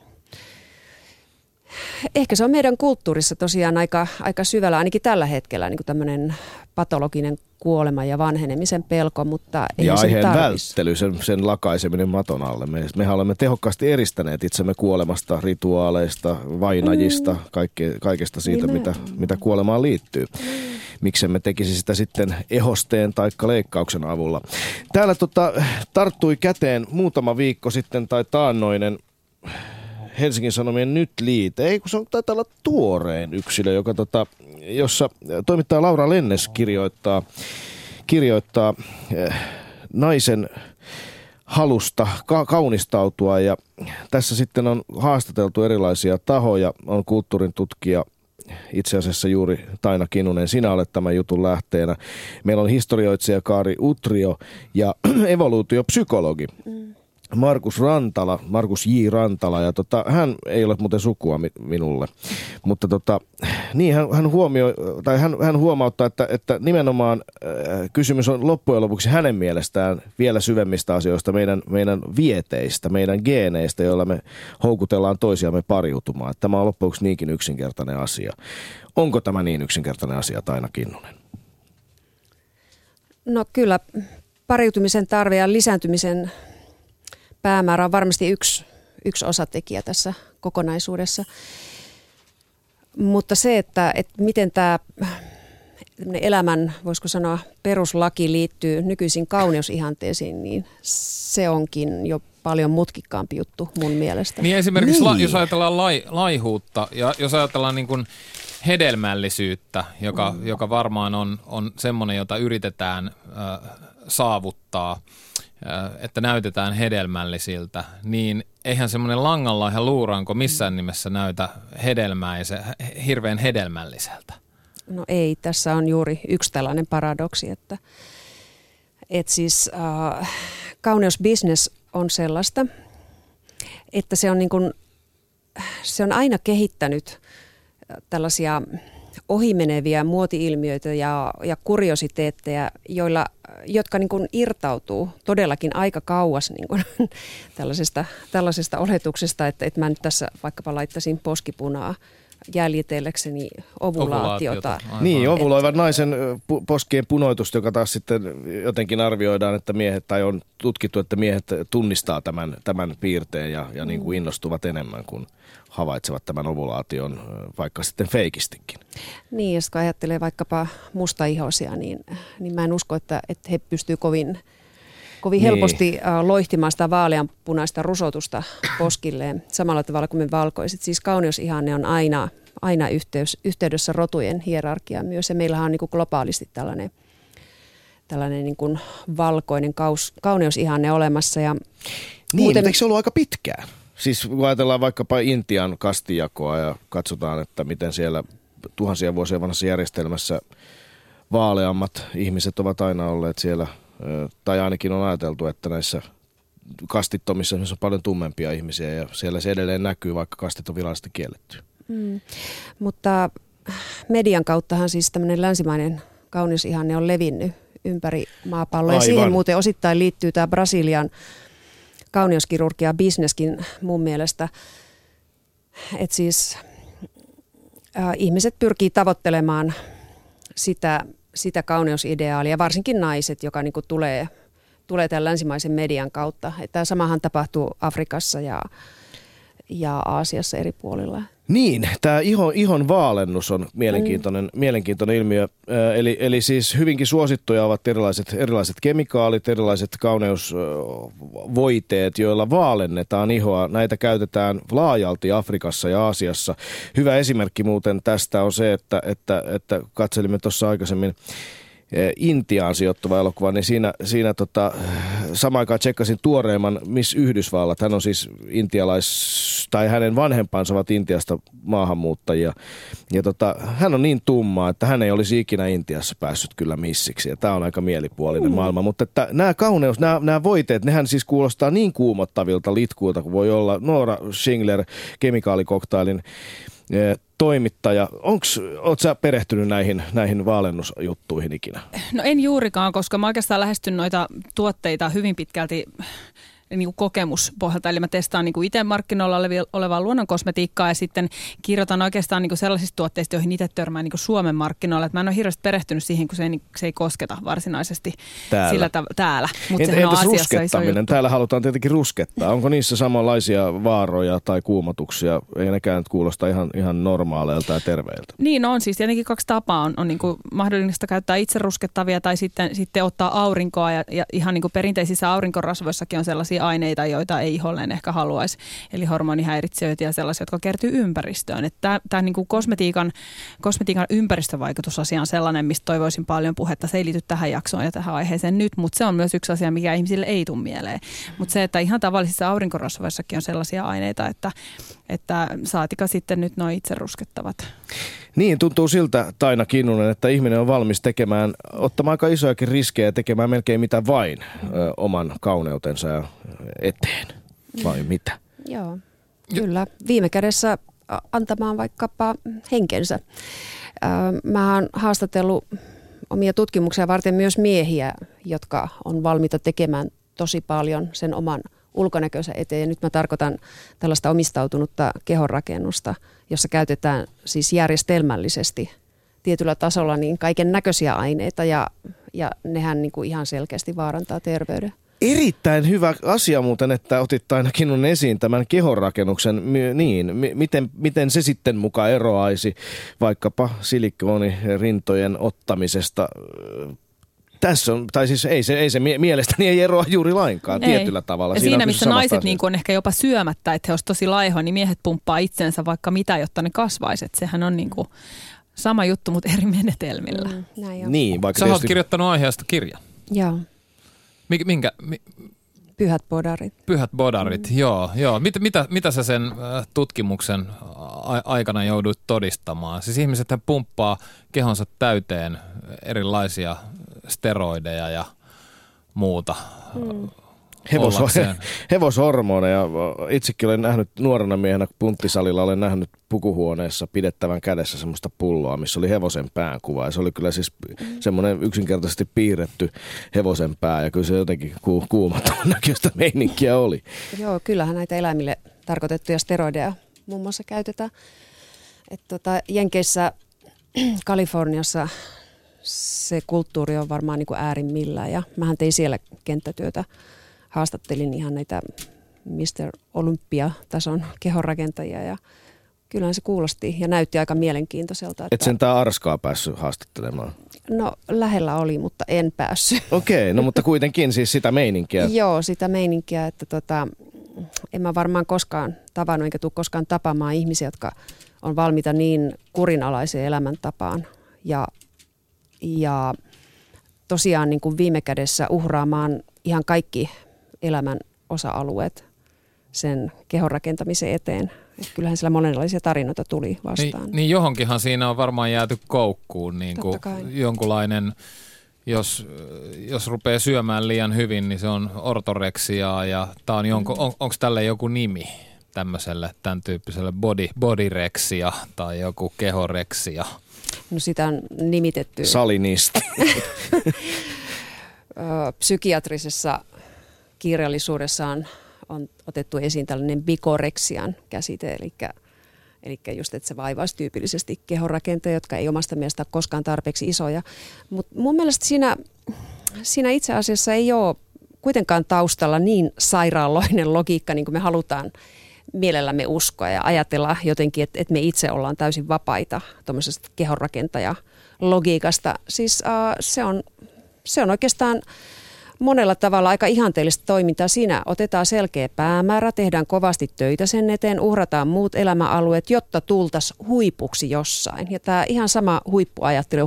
E: ehkä se on meidän kulttuurissa tosiaan aika syvällä, ainakin tällä hetkellä, niin kuin tämmöinen patologinen kuolema ja vanhenemisen pelko, mutta ei
B: ja
E: sen
B: aiheen
E: tarvitsisi.
B: välttely, sen lakaiseminen maton alle. Mehän olemme tehokkaasti eristäneet itsemme kuolemasta, rituaaleista, vainajista, kaikesta siitä, mitä kuolemaan liittyy. Miksemme tekisi sitä sitten ehosteen tai leikkauksen avulla. Täällä tarttui käteen muutama viikko sitten tai taannoinen Helsingin Sanomien Nyt-liite, ei kun se on taitaa olla tuorein yksilö, jossa toimittaja Laura Lennes kirjoittaa naisen halusta kaunistautua, ja tässä sitten on haastateltu erilaisia tahoja, on kulttuurin tutkija, itse asiassa juuri Taina Kinnunen, sinä olet tämän jutun lähteenä. Meillä on historioitsija Kaari Utrio ja evoluutiopsykologi Markus J. Rantala, ja hän ei ole muuten sukua minulle, mutta niin hän huomauttaa, että nimenomaan kysymys on loppujen lopuksi hänen mielestään vielä syvemmistä asioista, meidän vieteistä, meidän geeneistä, joilla me houkutellaan toisiamme pariutumaan. Että tämä on loppujen lopuksi niinkin yksinkertainen asia. Onko tämä niin yksinkertainen asia, Taina Kinnunen?
E: No kyllä, pariutumisen tarve ja lisääntymisen päämäärä on varmasti yksi osatekijä tässä kokonaisuudessa. Mutta se, että miten tämä elämän, voisiko sanoa, peruslaki liittyy nykyisin kauneusihanteisiin, niin se onkin jo paljon mutkikkaampi juttu mun mielestä.
C: Niin esimerkiksi jos ajatellaan laihuutta ja jos ajatellaan niin kuin hedelmällisyyttä, joka varmaan on semmoinen, jota yritetään saavuttaa, että näytetään hedelmällisiltä, niin eihän semmoinen langanlaiha luuranko missään nimessä näytä hirveän hedelmälliseltä.
E: No ei, tässä on juuri yksi tällainen paradoksi, että siis kauneusbusiness on sellaista, että se on aina kehittänyt tällaisia ohimeneviä muoti-ilmiöitä ja kuriositeetteja, jotka niin kuin irtautuu todellakin aika kauas niin kuin tällaisesta oletuksesta, että mä nyt tässä vaikkapa laittaisin poskipunaa jäljitelläkseni ovulaatiota.
B: Niin, ovuloivan naisen poskien punoitusta, joka taas sitten jotenkin arvioidaan, että miehet, tai on tutkittu, että miehet tunnistaa tämän piirteen ja niin kuin innostuvat enemmän, kun havaitsevat tämän ovulaation vaikka sitten feikistikin.
E: Niin, jos ajattelee vaikkapa mustaihoisia, niin mä en usko, että he pystyvät kovin helposti loihtimaan sitä vaaleanpunaista rusotusta poskilleen samalla tavalla kuin me valkoiset. Siis kauneusihanne on aina yhteydessä rotujen hierarkiaan myös. Ja meillähän on niin kuin globaalisti tällainen niin kuin valkoinen kauneusihanne olemassa. Ja
B: niin, eikö se ollut aika pitkään? Siis kun ajatellaan vaikkapa Intian kastijakoa ja katsotaan, että miten siellä tuhansia vuosia vanhassa järjestelmässä vaaleammat ihmiset ovat aina olleet siellä, tai ainakin on ajateltu, että näissä kastittomissa on paljon tummempia ihmisiä ja siellä se edelleen näkyy, vaikka kastit on virallisesti kielletty.
E: Mutta median kauttahan siis tämmöinen länsimainen kauneusihanne on levinnyt ympäri maapalloa. Ja siihen muuten osittain liittyy tämä Brasilian kauneuskirurgia bisneskin mun mielestä. Että siis ihmiset pyrkii tavoittelemaan sitä kauneusideaalia, varsinkin naiset, joka niinku tulee tämän länsimaisen median kautta. Tämä samahan tapahtuu Afrikassa ja Aasiassa eri puolilla.
B: Niin, tämä ihon vaalennus on mielenkiintoinen ilmiö. Eli siis hyvinkin suosittuja ovat erilaiset kemikaalit, erilaiset kauneusvoiteet, joilla vaalennetaan ihoa. Näitä käytetään laajalti Afrikassa ja Aasiassa. Hyvä esimerkki muuten tästä on se, että katselimme tuossa aikaisemmin Intiaan sijoittuva elokuva, niin siinä samaan aikaan tsekkasin tuoreimman Miss Yhdysvallat. Hän on siis tai hänen vanhempansa ovat Intiasta maahanmuuttajia. Ja hän on niin tumma, että hän ei olisi ikinä Intiassa päässyt kyllä missiksi. Ja tämä on aika mielipuolinen maailma. Mutta että nämä voiteet, nehän siis kuulostaa niin kuumottavilta litkuilta kuin voi olla. Nora Schindler, kemikaalikoktailin toimittaja. Ootko sä perehtynyt näihin vaalennusjuttuihin ikinä? No
D: en juurikaan, koska mä oikeastaan lähestyn noita tuotteita hyvin pitkälti niin kuin kokemuspohjalta. Eli mä testaan niin kuin itse markkinoilla olevaa luonnonkosmetiikkaa ja sitten kirjoitan oikeastaan niin kuin sellaisista tuotteista, joihin itse törmään niin kuin Suomen markkinoilla. Että mä en ole hirveästi perehtynyt siihen, kun se ei kosketa varsinaisesti täällä. Mutta
B: entäs ruskettaminen? Täällä halutaan tietenkin ruskettaa. Onko niissä samanlaisia vaaroja tai kuumotuksia? Ei nekään nyt kuulosta ihan normaaleilta ja terveiltä.
D: Niin on siis. Tietenkin kaksi tapaa on niin kuin mahdollista käyttää itse ruskettavia tai sitten ottaa aurinkoa. Ja ihan niin kuin perinteisissä aurinkorasvoissakin on sellaisia aineita, joita ei iholleen ehkä haluaisi. Eli hormonihäiritsijöitä ja sellaisia, jotka kertyy ympäristöön. Tämä niin kuin kosmetiikan ympäristövaikutusasia on sellainen, mistä toivoisin paljon puhetta. Se ei liity tähän jaksoon ja tähän aiheeseen nyt, mutta se on myös yksi asia, mikä ihmisille ei tule mieleen. Mutta se, että ihan tavallisissa aurinkorasvoissakin on sellaisia aineita, että saatika sitten nyt nuo itse ruskettavat.
B: Niin, tuntuu siltä, Taina Kinnunen, että ihminen on valmis ottamaan aika isojakin riskejä ja tekemään melkein mitä vain oman kauneutensa eteen, vai mitä?
E: Joo, kyllä. Viime kädessä antamaan vaikkapa henkensä. Mä oon haastatellut omia tutkimuksia varten myös miehiä, jotka on valmiita tekemään tosi paljon sen oman ulkonäkönsä eteen. Ja nyt mä tarkoitan tällaista omistautunutta kehonrakennusta, jossa käytetään siis järjestelmällisesti tietyllä tasolla niin kaiken näköisiä aineita ja nehän niin kuin ihan selkeästi vaarantaa terveyden.
B: Erittäin hyvä asia muuten, että otit ainakin esiin tämän kehonrakennuksen. Miten se sitten mukaan eroaisi vaikkapa silikoonirintojen ottamisesta? Tässä on, tai siis ei se mielestäni ei eroa juuri lainkaan tietyllä tavalla.
D: Ja siinä missä naiset niin on ehkä jopa syömättä, että he olisivat tosi laihoja, niin miehet pumppaa itsensä vaikka mitä, jotta ne kasvaisi. Että sehän on niin kuin sama juttu, mutta eri menetelmillä.
B: Niin, vaikka
C: sä oot kirjoittanut aiheesta kirjan.
E: Joo.
C: Minkä?
E: Pyhät bodarit.
C: Pyhät bodarit, joo. Mitä sä sen tutkimuksen aikana joudut todistamaan? Siis ihmisethän pumppaa kehonsa täyteen erilaisia steroideja ja muuta.
B: Hevoshormoneja. Itsekin olen nähnyt nuorena miehenä punttisalilla, olen nähnyt pukuhuoneessa pidettävän kädessä semmoista pulloa, missä oli hevosen pään kuva. Ja se oli kyllä siis semmoinen yksinkertaisesti piirretty hevosen pää ja kyllä se jotenkin kuumaton näköistä meininkiä oli.
E: Joo, kyllähän näitä eläimille tarkoitettuja steroideja muun muassa käytetään. Jenkeissä, Kaliforniassa se kulttuuri on varmaan niin kuin äärimmillään ja mähän tein siellä kenttätyötä. Haastattelin ihan näitä Mr. Olympia-tason kehonrakentajia ja kyllähän se kuulosti ja näytti aika mielenkiintoiselta.
B: Et sentään Arskaa päässyt haastattelemaan?
E: No lähellä oli, mutta en päässyt.
B: Okei, no mutta kuitenkin siis sitä meininkiä.
E: Joo, sitä meininkiä, että en mä varmaan koskaan tavannut enkä tule koskaan tapaamaan ihmisiä, jotka on valmiita niin kurinalaiseen elämäntapaan ja tosiaan niin kuin viime kädessä uhraamaan ihan kaikki elämän osa-alueet sen kehon rakentamisen eteen. Et kyllähän siellä monenlaisia tarinoita tuli vastaan.
C: Niin johonkinhan siinä on varmaan jääty koukkuun. Niin kuin jonkunlainen, jos rupeaa syömään liian hyvin, niin se on ortoreksiaa ja tää on onko tälle joku nimi tämmöiselle, tämän tyyppiselle bodyreksia tai joku kehoreksia?
E: No sitä on nimitetty
B: salinisti.
E: Psykiatrisessa kirjallisuudessa on otettu esiin tällainen bikoreksian käsite, eli just, että se vaivaisi tyypillisesti kehonrakenteja, jotka ei omasta mielestä ole koskaan tarpeeksi isoja. Mutta mun mielestä siinä itse asiassa ei ole kuitenkaan taustalla niin sairaaloinen logiikka, niin kuin me halutaan mielellämme uskoa ja ajatella jotenkin, että me itse ollaan täysin vapaita tuommoisesta kehonrakentaja-logiikasta. Siis se on oikeastaan monella tavalla aika ihanteellista toimintaa. Siinä otetaan selkeä päämäärä, tehdään kovasti töitä sen eteen, uhrataan muut elämäalueet, jotta tultaisiin huipuksi jossain. Ja tämä ihan sama huippuajattelu,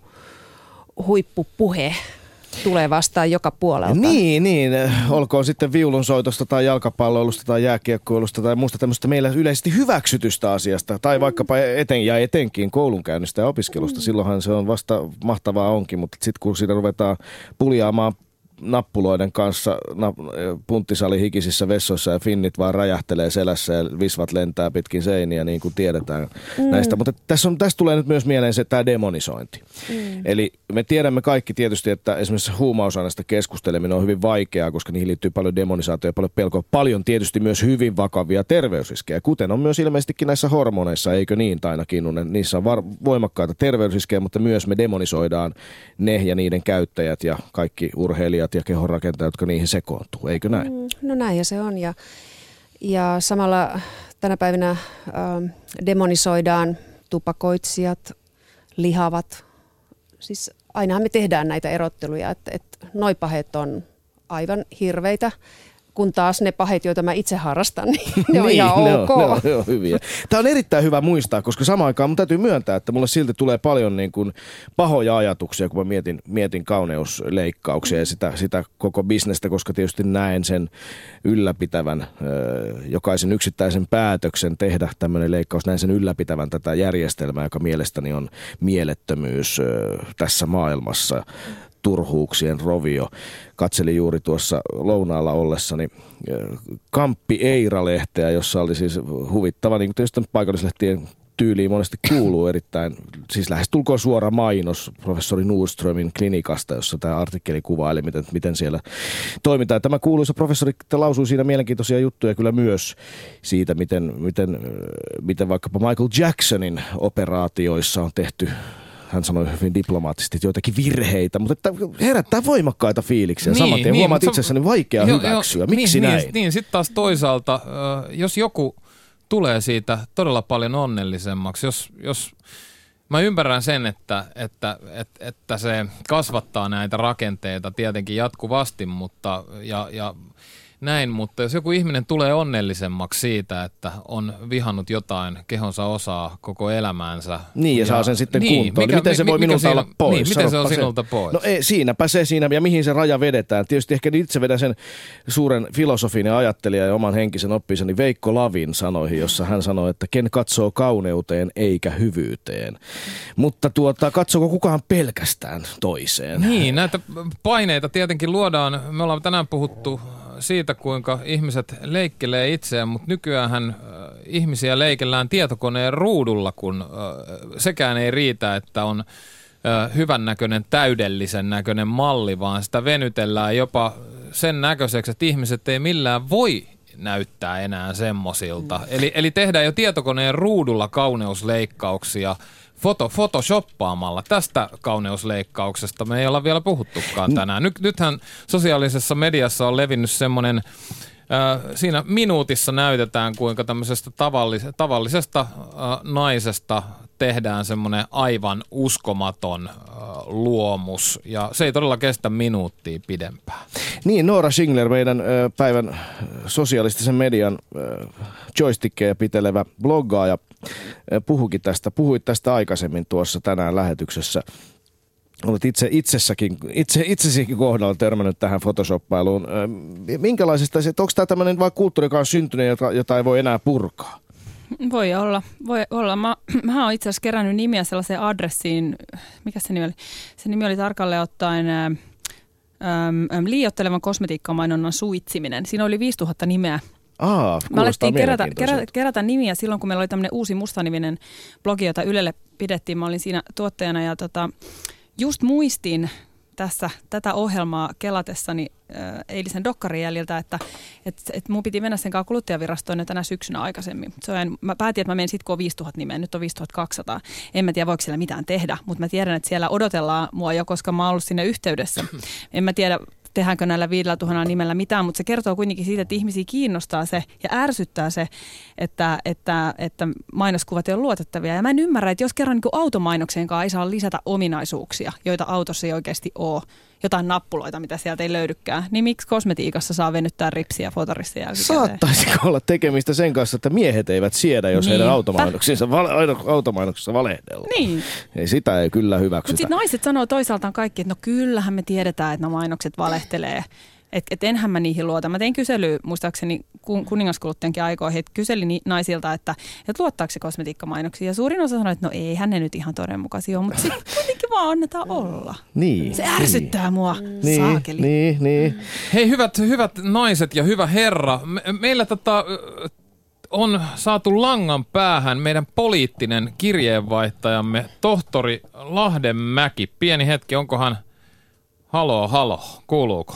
E: huippupuhe tulee vastaan joka puolelta.
B: Niin. Olkoon sitten viulunsoitosta tai jalkapalloilusta tai jääkiekkoilusta tai muusta tämmöistä meillä yleisesti hyväksytystä asiasta. Tai vaikkapa etenkin koulunkäynnistä ja opiskelusta. Silloinhan se on vasta mahtavaa onkin, mutta sitten kun siinä ruvetaan puljaamaan nappuloiden kanssa punttisali hikisissä vessoissa ja finnit vaan räjähtelee selässä ja visvat lentää pitkin seiniä, niin kuin tiedetään näistä. Mutta tässä tulee nyt myös mieleen se tämä demonisointi. Eli me tiedämme kaikki tietysti, että esimerkiksi huumausaineista keskusteleminen on hyvin vaikeaa, koska niihin liittyy paljon demonisaatioa ja paljon pelkoa. Paljon tietysti myös hyvin vakavia terveysriskejä, kuten on myös ilmeisestikin näissä hormoneissa, eikö niin, Taina Kinnunen? Niissä on voimakkaita terveysriskejä, mutta myös me demonisoidaan ne ja niiden käyttäjät ja kaikki urheilijat ja kehonrakentajat, jotka niihin sekoontuu, eikö näin?
E: No näin se on ja samalla tänä päivänä demonisoidaan tupakoitsijat, lihavat. Siis ainahan me tehdään näitä erotteluja, että noi pahet on aivan hirveitä, kun taas ne pahet, joita mä itse harrastan, niin ne on ihan ok.
B: Ne on hyviä. Tämä on erittäin hyvä muistaa, koska samaan aikaan mun täytyy myöntää, että mulle silti tulee paljon niin kuin pahoja ajatuksia, kun mä mietin kauneusleikkauksia ja sitä koko bisnestä, koska tietysti näen sen ylläpitävän jokaisen yksittäisen päätöksen tehdä tämmöinen leikkaus, näen sen ylläpitävän tätä järjestelmää, joka mielestäni on mielettömyys tässä maailmassa. Turhuuksien rovio. Katselin juuri tuossa lounaalla ollessani Kamppi Eira-lehteä, jossa oli siis huvittava, niin kuin tietysti paikallislehtien tyyliin monesti kuuluu erittäin, siis lähestulkoon suora mainos professori Nordströmin klinikasta, jossa tämä artikkeli kuvaili, miten siellä toimitaan. Tämä kuuluisa professori lausui siinä mielenkiintoisia juttuja kyllä myös siitä, miten vaikkapa Michael Jacksonin operaatioissa on tehty hän sanoi hyvin diplomaattisesti, että joitakin virheitä, mutta että herättää voimakkaita fiiliksiä saman tien. Huomaat itsessäni vaikea hyväksyä. Miksi näin?
C: Niin, sitten taas toisaalta, jos joku tulee siitä todella paljon onnellisemmaksi, jos mä ymmärrän sen, että se kasvattaa näitä rakenteita tietenkin jatkuvasti, mutta näin, mutta jos joku ihminen tulee onnellisemmaksi siitä, että on vihannut jotain kehonsa osaa koko elämäänsä.
B: Niin, ja saa sen sitten kuntoon. Miten se voi minulta olla pois?
C: Niin, miten se on sinulta pois?
B: No ei, siinäpä se siinä, ja mihin se raja vedetään. Tietysti ehkä itse vedän sen suuren filosofin ja ajattelija ja oman henkisen oppiseni Veikko Lavin sanoihin, jossa hän sanoi, että ken katsoo kauneuteen eikä hyvyyteen. Mutta katsooko kukaan pelkästään toiseen?
C: Niin, näitä paineita tietenkin luodaan. Me ollaan tänään puhuttu siitä, kuinka ihmiset leikkelee itseään, mutta nykyäänhän ihmisiä leikellään tietokoneen ruudulla, kun sekään ei riitä, että on hyvännäköinen, täydellisen näköinen malli, vaan sitä venytellään jopa sen näköiseksi, että ihmiset ei millään voi näyttää enää semmosilta. Eli tehdään jo tietokoneen ruudulla kauneusleikkauksia photoshoppaamalla. Tästä kauneusleikkauksesta me ei olla vielä puhuttukaan tänään. Nythän sosiaalisessa mediassa on levinnyt semmoinen, siinä minuutissa näytetään, kuinka tämmöisestä tavallisesta naisesta tehdään semmoinen aivan uskomaton luomus, ja se ei todella kestä minuuttia pidempään.
B: Niin, Noora Schingler, meidän päivän sosiaalistisen median joystickeja pitelevä bloggaaja, puhuit tästä aikaisemmin tuossa tänään lähetyksessä. Olet itsesikin kohdalla törmännyt tähän photoshoppailuun. Minkälaisesta, onko tämä tämmöinen vai kulttuuri, joka on syntynyt, jota ei voi enää purkaa?
D: Voi olla. Mä oon itse asiassa kerännyt nimiä sellaiseen adressiin, mikä se nimi oli? Se nimi oli tarkalleen ottaen liioittelevan kosmetiikkamainonnan suitsiminen. Siinä oli 5000 nimeä. Me alettiin kerätä nimiä silloin, kun meillä oli tämmöinen uusi mustaniminen blogi, jota Ylelle pidettiin. Mä olin siinä tuottajana ja just muistin tätä ohjelmaa kelatessani eilisen dokkarin jäljiltä, että mun piti mennä sen kanssa kuluttajavirastoon jo tänä syksynä aikaisemmin. Mä päätin, että mä menen sitten, kun on 5000 nimeä, nyt on 5200. En mä tiedä, voiko siellä mitään tehdä, mutta mä tiedän, että siellä odotellaan mua jo, koska mä oon ollut sinne yhteydessä. En mä tiedä, tehdäänkö näillä 5000 nimellä mitään, mutta se kertoo kuitenkin siitä, että ihmisiä kiinnostaa se ja ärsyttää se, että mainoskuvat ei ole luotettavia. Ja mä en ymmärrä, että jos kerran niin automainokseenkaan ei saa lisätä ominaisuuksia, joita autossa ei oikeasti ole, jotain nappuloita, mitä sieltä ei löydykään, niin miksi kosmetiikassa saa venyttää ripsiä fotorissa jälkikäteen? Saattaisiko
B: olla tekemistä sen kanssa, että miehet eivät siedä, jos heidän automainoksissa valehdellaan? Niin. Sitä ei kyllä hyväksytä.
D: Mutta sitten naiset sanoo toisaaltaan kaikki, että no kyllähän me tiedetään, että nämä mainokset valehtelee. Että enhän mä niihin luota. Mä tein kyselyä muistaakseni kuningaskuluttajankin aikoihin, että kyselin naisilta, että luottaako se kosmetiikkamainoksiin. Ja suurin osa sanoi, että no eihän ne nyt ihan todenmukaisia ole, mutta sitten kuitenkin vaan annetaan olla.
B: Niin,
D: se ärsyttää mua, saakeli.
B: Niin.
C: Hei hyvät naiset ja hyvä herra, meillä on saatu langan päähän meidän poliittinen kirjeenvaihtajamme, tohtori Lahdenmäki. Pieni hetki, onkohan... Halo, kuuluuko?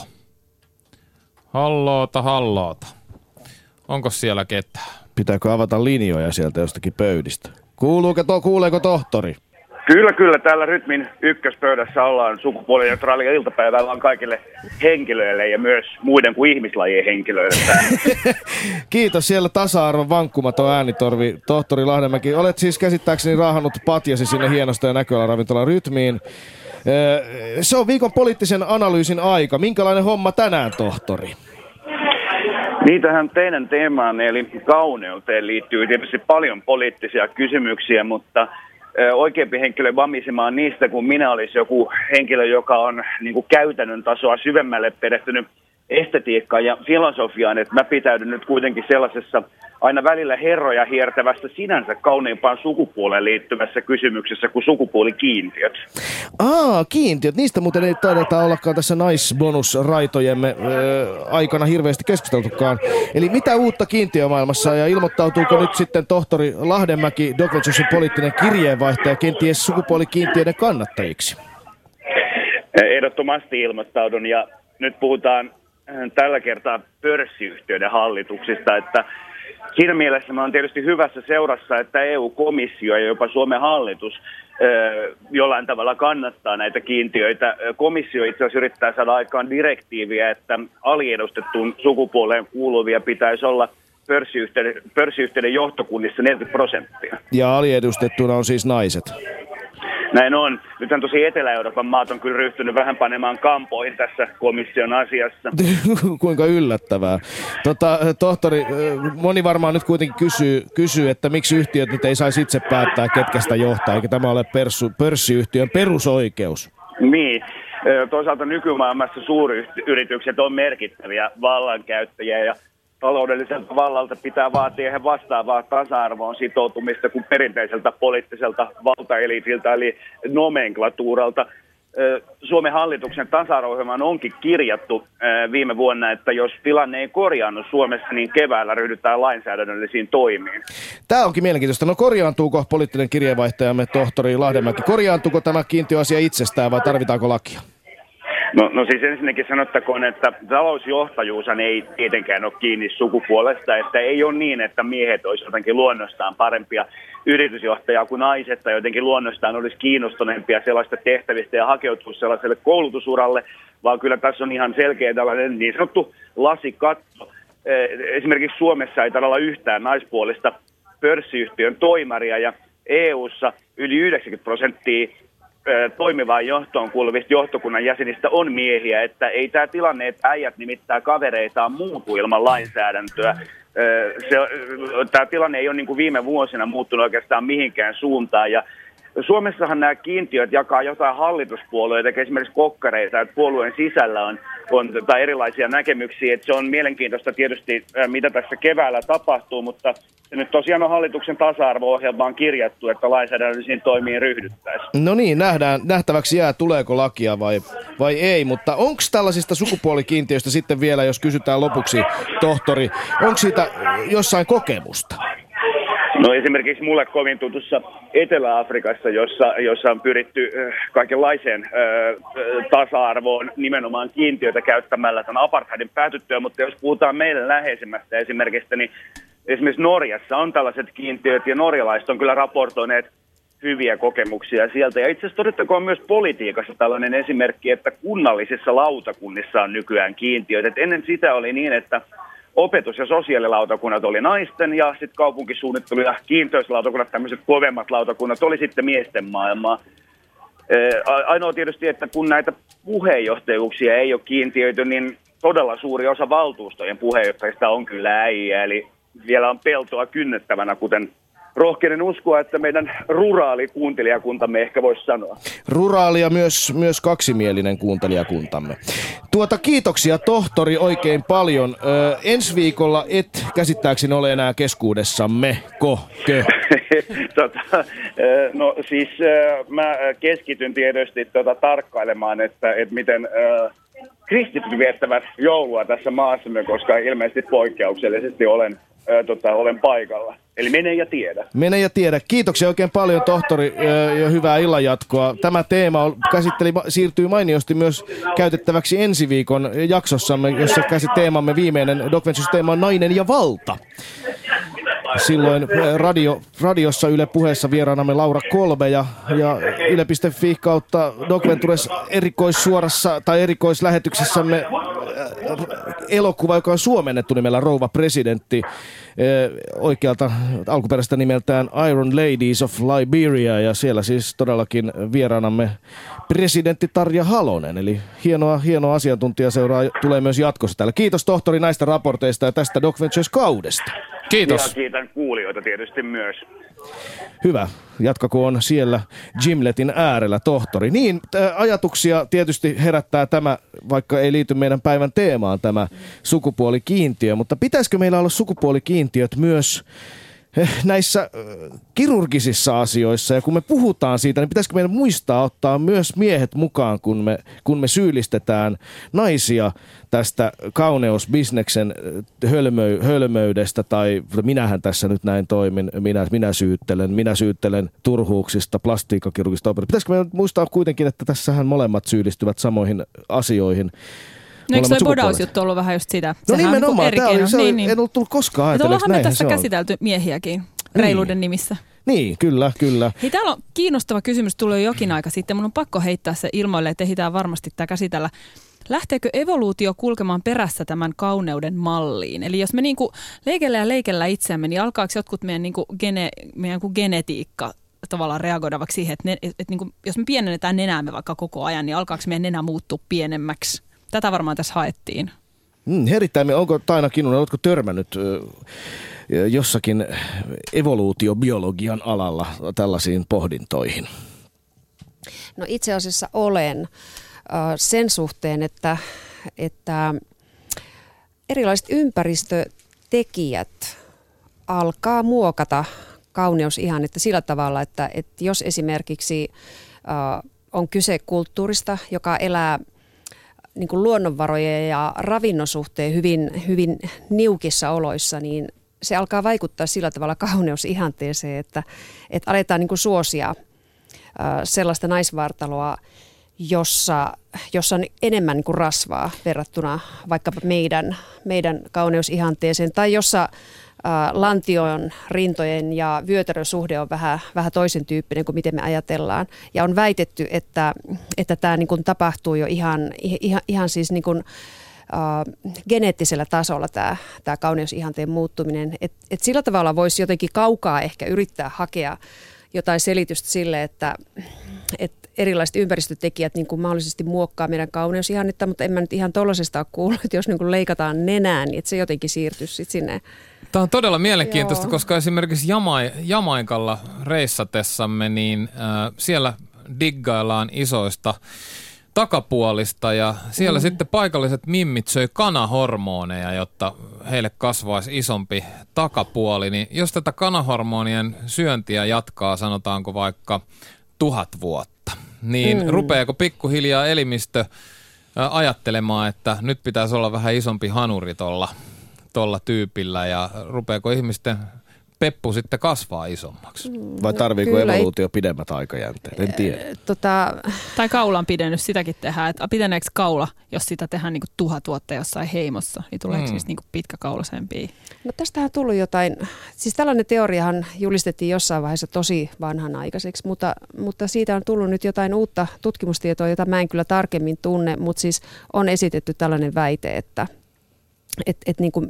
C: Halloota. Onko siellä ketään?
B: Pitääkö avata linjoja sieltä jostakin pöydistä? Kuuleeko tohtori?
F: Kyllä. Täällä Rytmin ykköspöydässä ollaan sukupuolineutraalia iltapäivää vaan kaikille henkilöille ja myös muiden kuin ihmislajien henkilöille.
B: Kiitos, siellä tasa-arvon vankkumaton äänitorvi, tohtori Lahdenmäki. Olet siis käsittääkseni raahannut patjasi sinne hienosta ja näköalaravintolan Rytmiin. Se on viikon poliittisen analyysin aika. Minkälainen homma tänään, tohtori?
F: Niin, tähän teidän teemaan, eli kauneuteen, liittyy tietysti paljon poliittisia kysymyksiä, mutta oikeampi henkilö vamisemaan niistä, kun minä olisi joku henkilö, joka on niin kuin käytännön tasoa syvemmälle perehtynyt estetiikkaan ja filosofiaan, että mä pitäydyn nyt kuitenkin sellaisessa aina välillä herroja hiertävästä sinänsä kauneimpaan sukupuoleen liittyvässä kysymyksessä kuin sukupuolikiintiöt.
B: Kiintiöt. Niistä muuten ei taideta ollakaan tässä naisbonusraitojemme aikana hirveästi keskusteltukaan. Eli mitä uutta kiintiömaailmassa ja ilmoittautuuko nyt sitten tohtori Lahdenmäki, Doc Venturesin poliittinen kirjeenvaihtaja, kenties sukupuolikiintiöiden kannattajiksi?
F: Ehdottomasti ilmoittaudun ja nyt puhutaan tällä kertaa pörssiyhtiöiden hallituksista, että siinä mielessä mä oon tietysti hyvässä seurassa, että EU-komissio ja jopa Suomen hallitus jollain tavalla kannattaa näitä kiintiöitä. Komissio itse asiassa yrittää saada aikaan direktiiviä, että aliedustettuun sukupuoleen kuuluvia pitäisi olla pörssiyhtiöiden johtokunnissa 40%.
B: Ja aliedustettuna on siis naiset. Näin
F: on. Nythän tosi Etelä-Euroopan maat on kyllä ryhtynyt vähän panemaan kampoihin tässä komission asiassa.
B: Kuinka yllättävää. Tohtori, moni varmaan nyt kuitenkin kysyy, että miksi yhtiöt nyt ei saisi itse päättää, ketkä sitä johtaa, eikä tämä ole pörssiyhtiön perusoikeus.
F: Niin. Toisaalta nykymaailmassa suuryritykset on merkittäviä vallankäyttäjiä ja taloudelliselta vallalta pitää vaatia ihan vastaavaa tasa-arvoon sitoutumista kuin perinteiseltä poliittiselta valtaeliitiltä eli nomenklatuuralta. Suomen hallituksen tasa-arvo-ohjelmaan onkin kirjattu viime vuonna, että jos tilanne ei korjaannu Suomessa, niin keväällä ryhdytään lainsäädännöllisiin toimiin.
B: Tämä onkin mielenkiintoista. No korjaantuuko poliittinen kirjeenvaihtajamme tohtori Lahdenmäki? Korjaantuuko tämä kiintiöasia itsestään vai tarvitaanko lakia?
F: No siis ensinnäkin sanottakoon, että talousjohtajuus ei tietenkään ole kiinni sukupuolesta, että ei ole niin, että miehet olisivat jotenkin luonnostaan parempia yritysjohtajia kuin naiset tai jotenkin luonnostaan olisi kiinnostuneempia sellaista tehtävistä ja hakeutuisi sellaiselle koulutusuralle, vaan kyllä tässä on ihan selkeä tällainen niin sanottu lasikatto. Esimerkiksi Suomessa ei tarvitse olla yhtään naispuolista pörssiyhtiön toimaria ja EU:ssa yli 90% toimivaan johtoon kuuluvista johtokunnan jäsenistä on miehiä, että ei tämä tilanne, että äijät nimittää kavereitaan muutu ilman lainsäädäntöä. Tämä tilanne ei ole niin kuin viime vuosina muuttunut oikeastaan mihinkään suuntaan ja Suomessahan nämä kiintiöt jakaa jotain hallituspuolueita, esimerkiksi kokkareita, että puolueen sisällä on erilaisia näkemyksiä, että se on mielenkiintoista tietysti, mitä tässä keväällä tapahtuu, mutta se nyt tosiaan on hallituksen tasa-arvo-ohjelmaan kirjattu, että lainsäädännöllisiin toimiin ryhdyttäisiin.
B: No niin, nähtäväksi jää, tuleeko lakia vai ei, mutta onko tällaisista sukupuolikiintiöistä sitten vielä, jos kysytään lopuksi, tohtori, onko siitä jossain kokemusta?
F: No esimerkiksi mulle kovin tutussa Etelä-Afrikassa, jossa on pyritty kaikenlaiseen tasa-arvoon nimenomaan kiintiöitä käyttämällä tämän apartheidin päätyttyä, mutta jos puhutaan meidän läheisemmästä esimerkistä, niin esimerkiksi Norjassa on tällaiset kiintiöt ja norjalaiset on kyllä raportoineet hyviä kokemuksia sieltä. Ja itse asiassa todettakoon myös politiikassa tällainen esimerkki, että kunnallisissa lautakunnissa on nykyään kiintiöitä. Et ennen sitä oli niin, että opetus- ja sosiaalilautakunnat oli naisten ja sitten kaupunkisuunnittelu- ja kiinteistölautakunnat, tämmöiset kovemmat lautakunnat, oli sitten miesten maailmaa. Ainoa tietysti, että kun näitä puheenjohtajuuksia ei ole kiintiöity, niin todella suuri osa valtuustojen puheenjohtajista on kyllä äijä. Eli vielä on peltoa kynnettävänä, kuten rohkeinen uskoa, että meidän ruraali kuuntelijakuntamme ehkä voisi sanoa.
B: Ruraali ja myös kaksimielinen kuuntelijakuntamme. Kiitoksia tohtori oikein paljon. Ensi viikolla et käsittääkseni ole enää keskuudessamme, kohkö?
F: No siis mä keskityn tietysti tarkkailemaan, että miten kristityt viettävät joulua tässä maassamme, koska ilmeisesti poikkeuksellisesti olen paikalla. Eli mene ja tiedä.
B: Mene ja tiedä. Kiitoksia oikein paljon, tohtori, ja hyvää illanjatkoa. Tämä teema siirtyy mainiosti myös käytettäväksi ensi viikon jaksossamme, jossa teemamme viimeinen Doc Ventures-teema on nainen ja valta. Silloin radiossa Yle Puheessa vieraanamme Laura Kolbe ja yle.fi kautta Doc Ventures erikoissuorassa tai erikoislähetyksessämme elokuva, joka on suomennettu nimellä Rouva presidentti, oikealta alkuperäistä nimeltään Iron Ladies of Liberia, ja siellä siis todellakin vieraanamme presidentti Tarja Halonen, eli hienoa asiantuntijaseuraa tulee myös jatkossa täällä. Kiitos tohtori näistä raporteista ja tästä Doc Ventures-kaudesta.
C: Kiitos.
F: Ja kiitän kuulijoita tietysti myös.
B: Hyvä. Jatkakoon siellä Gimletin äärellä, tohtori. Niin, ajatuksia tietysti herättää tämä, vaikka ei liity meidän päivän teemaan tämä sukupuolikiintiö, mutta pitäisikö meillä olla sukupuolikiintiöt myös näissä kirurgisissa asioissa, ja kun me puhutaan siitä, niin pitäisikö meidän muistaa ottaa myös miehet mukaan, kun me syyllistetään naisia tästä kauneusbisneksen hölmöydestä, tai minähän tässä nyt näin toimin, minä syyttelen turhuuksista, plastiikkakirurgista opetuksista. Pitäisikö meidän muistaa kuitenkin, että tässähän molemmat syyllistyvät samoihin asioihin.
D: No eikö toi bodausjuttu ollut vähän just sitä?
B: No nimenomaan, tämä oli, en ollut tullut koskaan ajatelleeksi.
D: Ollaanhan me tässä käsitelty miehiäkin reiluuden nimissä.
B: Niin, kyllä.
D: Hei, täällä on kiinnostava kysymys, tuli jo jokin aika sitten. Mun on pakko heittää se ilmoille, että ehditään varmasti tämä käsitellä. Lähteekö evoluutio kulkemaan perässä tämän kauneuden malliin? Eli jos me niinku leikellä itseämme, niin alkaako jotkut meidän genetiikka tavallaan reagoida vaikka siihen, että niinku, jos me pienennetään nenäämme vaikka koko ajan, niin alkaako meidän nenä muuttua pienemmäksi? Tätä varmaan tässä haettiin.
B: Erittäin. Onko Taina Kinnunen, oletko törmännyt jossakin evoluutiobiologian alalla tällaisiin pohdintoihin?
E: No itse asiassa olen sen suhteen, että erilaiset ympäristötekijät alkaa muokata kauneusihannetta sillä tavalla, että jos esimerkiksi on kyse kulttuurista, joka elää niin kuin luonnonvarojen ja ravinnon suhteen hyvin niukissa oloissa, niin se alkaa vaikuttaa sillä tavalla kauneusihanteeseen, että aletaan niin kuin suosia sellaista naisvartaloa, jossa on enemmän niin kuin rasvaa verrattuna vaikkapa meidän kauneusihanteeseen, tai jossa lantion, rintojen ja vyötärön suhde on vähän toisen tyyppinen kuin miten me ajatellaan. Ja on väitetty, että tämä niin kuin tapahtuu jo ihan siis niin kuin, geneettisellä tasolla tämä kauneusihanteen muuttuminen. Et sillä tavalla voisi jotenkin kaukaa ehkä yrittää hakea jotain selitystä sille, että erilaiset ympäristötekijät niin kuin mahdollisesti muokkaa meidän kauneusihannetta, mutta en mä nyt ihan tollasesta ole kuullut, että jos niin kuin leikataan nenää, niin että se jotenkin siirtyisi sitten sinne.
C: Tämä on todella mielenkiintoista, koska esimerkiksi Jamaikalla reissatessamme, niin siellä diggaillaan isoista takapuolista ja siellä sitten paikalliset mimmit söi kanahormoneja, jotta heille kasvaisi isompi takapuoli. Niin jos tätä kanahormonien syöntiä jatkaa, sanotaanko vaikka 1000 vuotta, niin rupeako pikkuhiljaa elimistö ajattelemaan, että nyt pitäisi olla vähän isompi hanuri tuolla tyypillä ja rupeako ihmisten peppu sitten kasvaa isommaksi?
B: Vai tarviiko evoluutio pidemmät aikajänteet? En tiedä.
D: Tai kaulan pidennys, sitäkin tehdään. Että piteneekö kaula, jos sitä tehdään niin kuin 1000 vuotta jossain heimossa, niin tuleeko siis niin kuin pitkäkaulaisempia?
E: No tästähän on tullut jotain, siis tällainen teoriahan julistettiin jossain vaiheessa tosi vanhanaikaiseksi, mutta siitä on tullut nyt jotain uutta tutkimustietoa, jota mä en kyllä tarkemmin tunne, mutta siis on esitetty tällainen väite, että niin kuin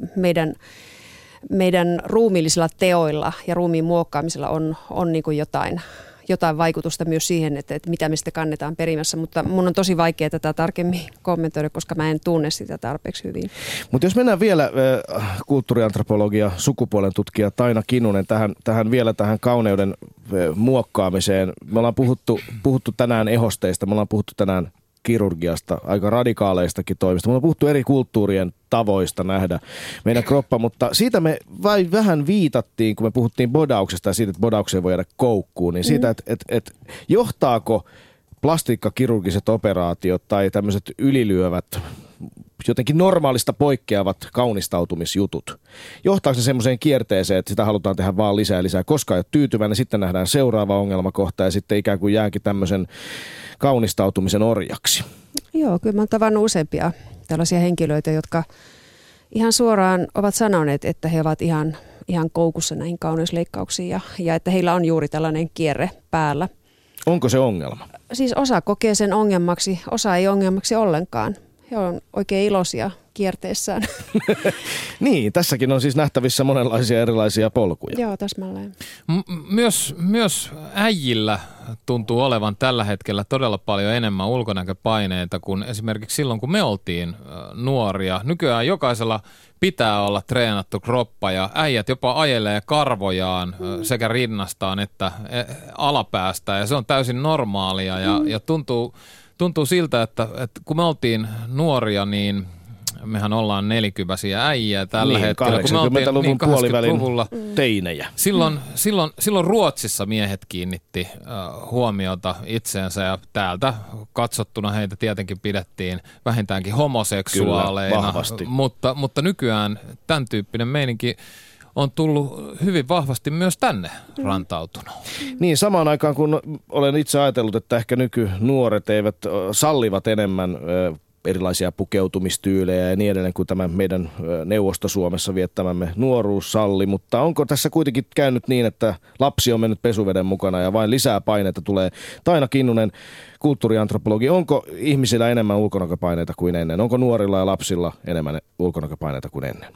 E: meidän ruumiillisilla teoilla ja ruumiin muokkaamisella on niin kuin jotain vaikutusta myös siihen, että mitä me sitten kannetaan perimässä, mutta mun on tosi vaikea tätä tarkemmin kommentoida, koska mä en tunne sitä tarpeeksi hyvin. Mutta
B: jos mennään vielä kulttuuriantropologia, sukupuolen tutkija Taina Kinnunen tähän kauneuden muokkaamiseen. Me ollaan puhuttu tänään ehosteista, me ollaan puhuttu tänään kirurgiasta, aika radikaaleistakin toimista. Me ollaan puhuttu eri kulttuurien tavoista nähdä meidän kroppa, mutta siitä me vähän viitattiin, kun me puhuttiin bodauksesta ja siitä, että bodaukseen voi jäädä koukkuun, niin siitä, että johtaako plastiikkakirurgiset operaatiot tai tämmöiset ylilyövät, jotenkin normaalista poikkeavat kaunistautumisjutut. Johtaako se semmoiseen kierteeseen, että sitä halutaan tehdä vaan lisää, koska ei ole tyytyväinen, sitten nähdään seuraava ongelmakohta ja sitten ikään kuin jääkin tämmöisen kaunistautumisen orjaksi? Joo, kyllä mä oon tavannut useampia tällaisia henkilöitä, jotka ihan suoraan ovat sanoneet, että he ovat ihan koukussa näihin kauneusleikkauksiin ja että heillä on juuri tällainen kierre päällä. Onko se ongelma? Siis osa kokee sen ongelmaksi, osa ei ongelmaksi ollenkaan. He on oikein iloisia kierteessään. Niin, tässäkin on siis nähtävissä monenlaisia erilaisia polkuja. Joo, täsmälleen.
C: Myös äijillä tuntuu olevan tällä hetkellä todella paljon enemmän ulkonäköpaineita kuin esimerkiksi silloin, kun me oltiin nuoria. Nykyään jokaisella pitää olla treenattu kroppa ja äijät jopa ajelee karvojaan sekä rinnastaan että alapäästä ja se on täysin normaalia ja tuntuu siltä, että kun me oltiin nuoria, niin mehän ollaan 40-vuotiaita äijää tällä hetkellä.
B: 80-luvun puolivälin teinejä.
C: Silloin Ruotsissa miehet kiinnitti huomiota itseensä ja täältä katsottuna heitä tietenkin pidettiin vähintäänkin homoseksuaaleina. Kyllä, vahvasti. Mutta nykyään tämän tyyppinen meininki on tullut hyvin vahvasti myös tänne rantautunut.
B: Niin, samaan aikaan kun olen itse ajatellut, että ehkä nykynuoret eivät sallivat enemmän erilaisia pukeutumistyylejä ja niin edelleen kuin tämä meidän Neuvosto-Suomessa viettämämme nuoruus salli, mutta onko tässä kuitenkin käynyt niin, että lapsi on mennyt pesuveden mukana ja vain lisää paineita tulee? Taina Kinnunen, kulttuuriantropologi, onko ihmisillä enemmän ulkonäköpaineita kuin ennen? Onko nuorilla ja lapsilla enemmän ulkonäköpaineita kuin ennen?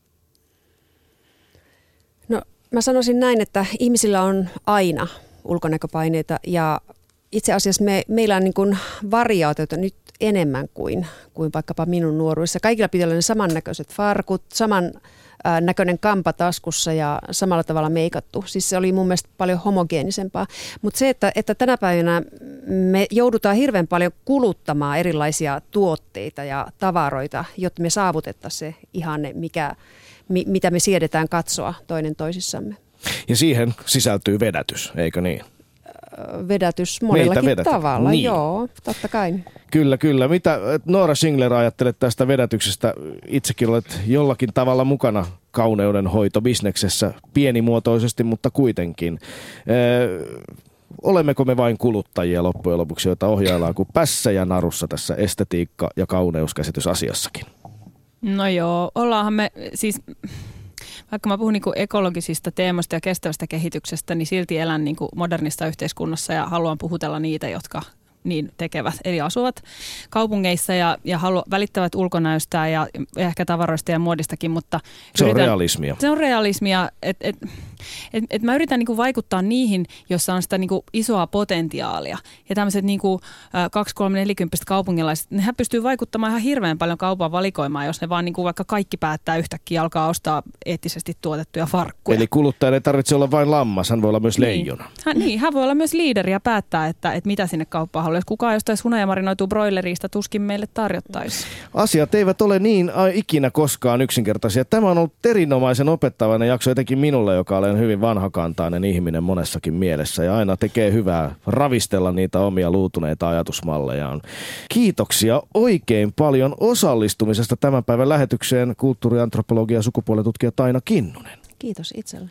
E: No mä sanoisin näin, että ihmisillä on aina ulkonäköpaineita ja itse asiassa meillä on niin kuin variaatiota nyt enemmän kuin vaikkapa minun nuoruudessa. Kaikilla pitää olla ne samannäköiset farkut, saman näköinen kampa taskussa ja samalla tavalla meikattu. Siis se oli mun mielestä paljon homogeenisempaa. Mutta se, että tänä päivänä me joudutaan hirveän paljon kuluttamaan erilaisia tuotteita ja tavaroita, jotta me saavutettaisiin se ihanne, mitä me siedetään katsoa toinen toisissamme.
B: Ja siihen sisältyy vedätys, eikö niin?
E: Vedätys monellakin tavalla, niin. Joo, totta kai.
B: Kyllä. Mitä Noora Schingler ajattelet tästä vedätyksestä? Itsekin olet jollakin tavalla mukana kauneudenhoitobisneksessä, pienimuotoisesti, mutta kuitenkin. Olemmeko me vain kuluttajia loppujen lopuksi, joita ohjaillaan kuin pässä ja narussa tässä estetiikka- ja kauneuskäsitysasiassakin?
D: No joo, ollaanhan me siis... Vaikka mä puhun niin kuin ekologisista teemoista ja kestävästä kehityksestä, niin silti elän niin kuin modernissa yhteiskunnassa ja haluan puhutella niitä, jotka niin tekevät. Eli asuvat kaupungeissa ja välittävät ulkonäöstä ja ehkä tavaroista ja muodistakin, mutta...
B: Se on realismia.
D: Se on realismia, että mä yritän niin kuin vaikuttaa niihin, joissa on sitä niin kuin isoa potentiaalia. Ja tämmöiset niin kuin 2-3-40 kaupungilaiset, nehän pystyy vaikuttamaan ihan hirveän paljon kaupan valikoimaan, jos ne vaan niin kuin vaikka kaikki päättää yhtäkkiä alkaa ostaa eettisesti tuotettuja farkkuja.
B: Eli kuluttajan ei tarvitse olla vain lammas, hän voi olla myös leijona.
D: Hän voi olla myös liideri ja päättää, että mitä sinne kauppaan haluaa. Jos kukaan jostain hunajamarinoituu broileriista, tuskin meille tarjottaisiin.
B: Asiat eivät ole niin ikinä koskaan yksinkertaisia. Tämä on ollut erinomaisen opettavainen jakso etenkin minulle, joka olen hyvin vanhakantainen ihminen monessakin mielessä ja aina tekee hyvää ravistella niitä omia luutuneita ajatusmallejaan. Kiitoksia oikein paljon osallistumisesta tämän päivän lähetykseen kulttuuriantropologia ja sukupuolentutkija Taina Kinnunen.
E: Kiitos itselle.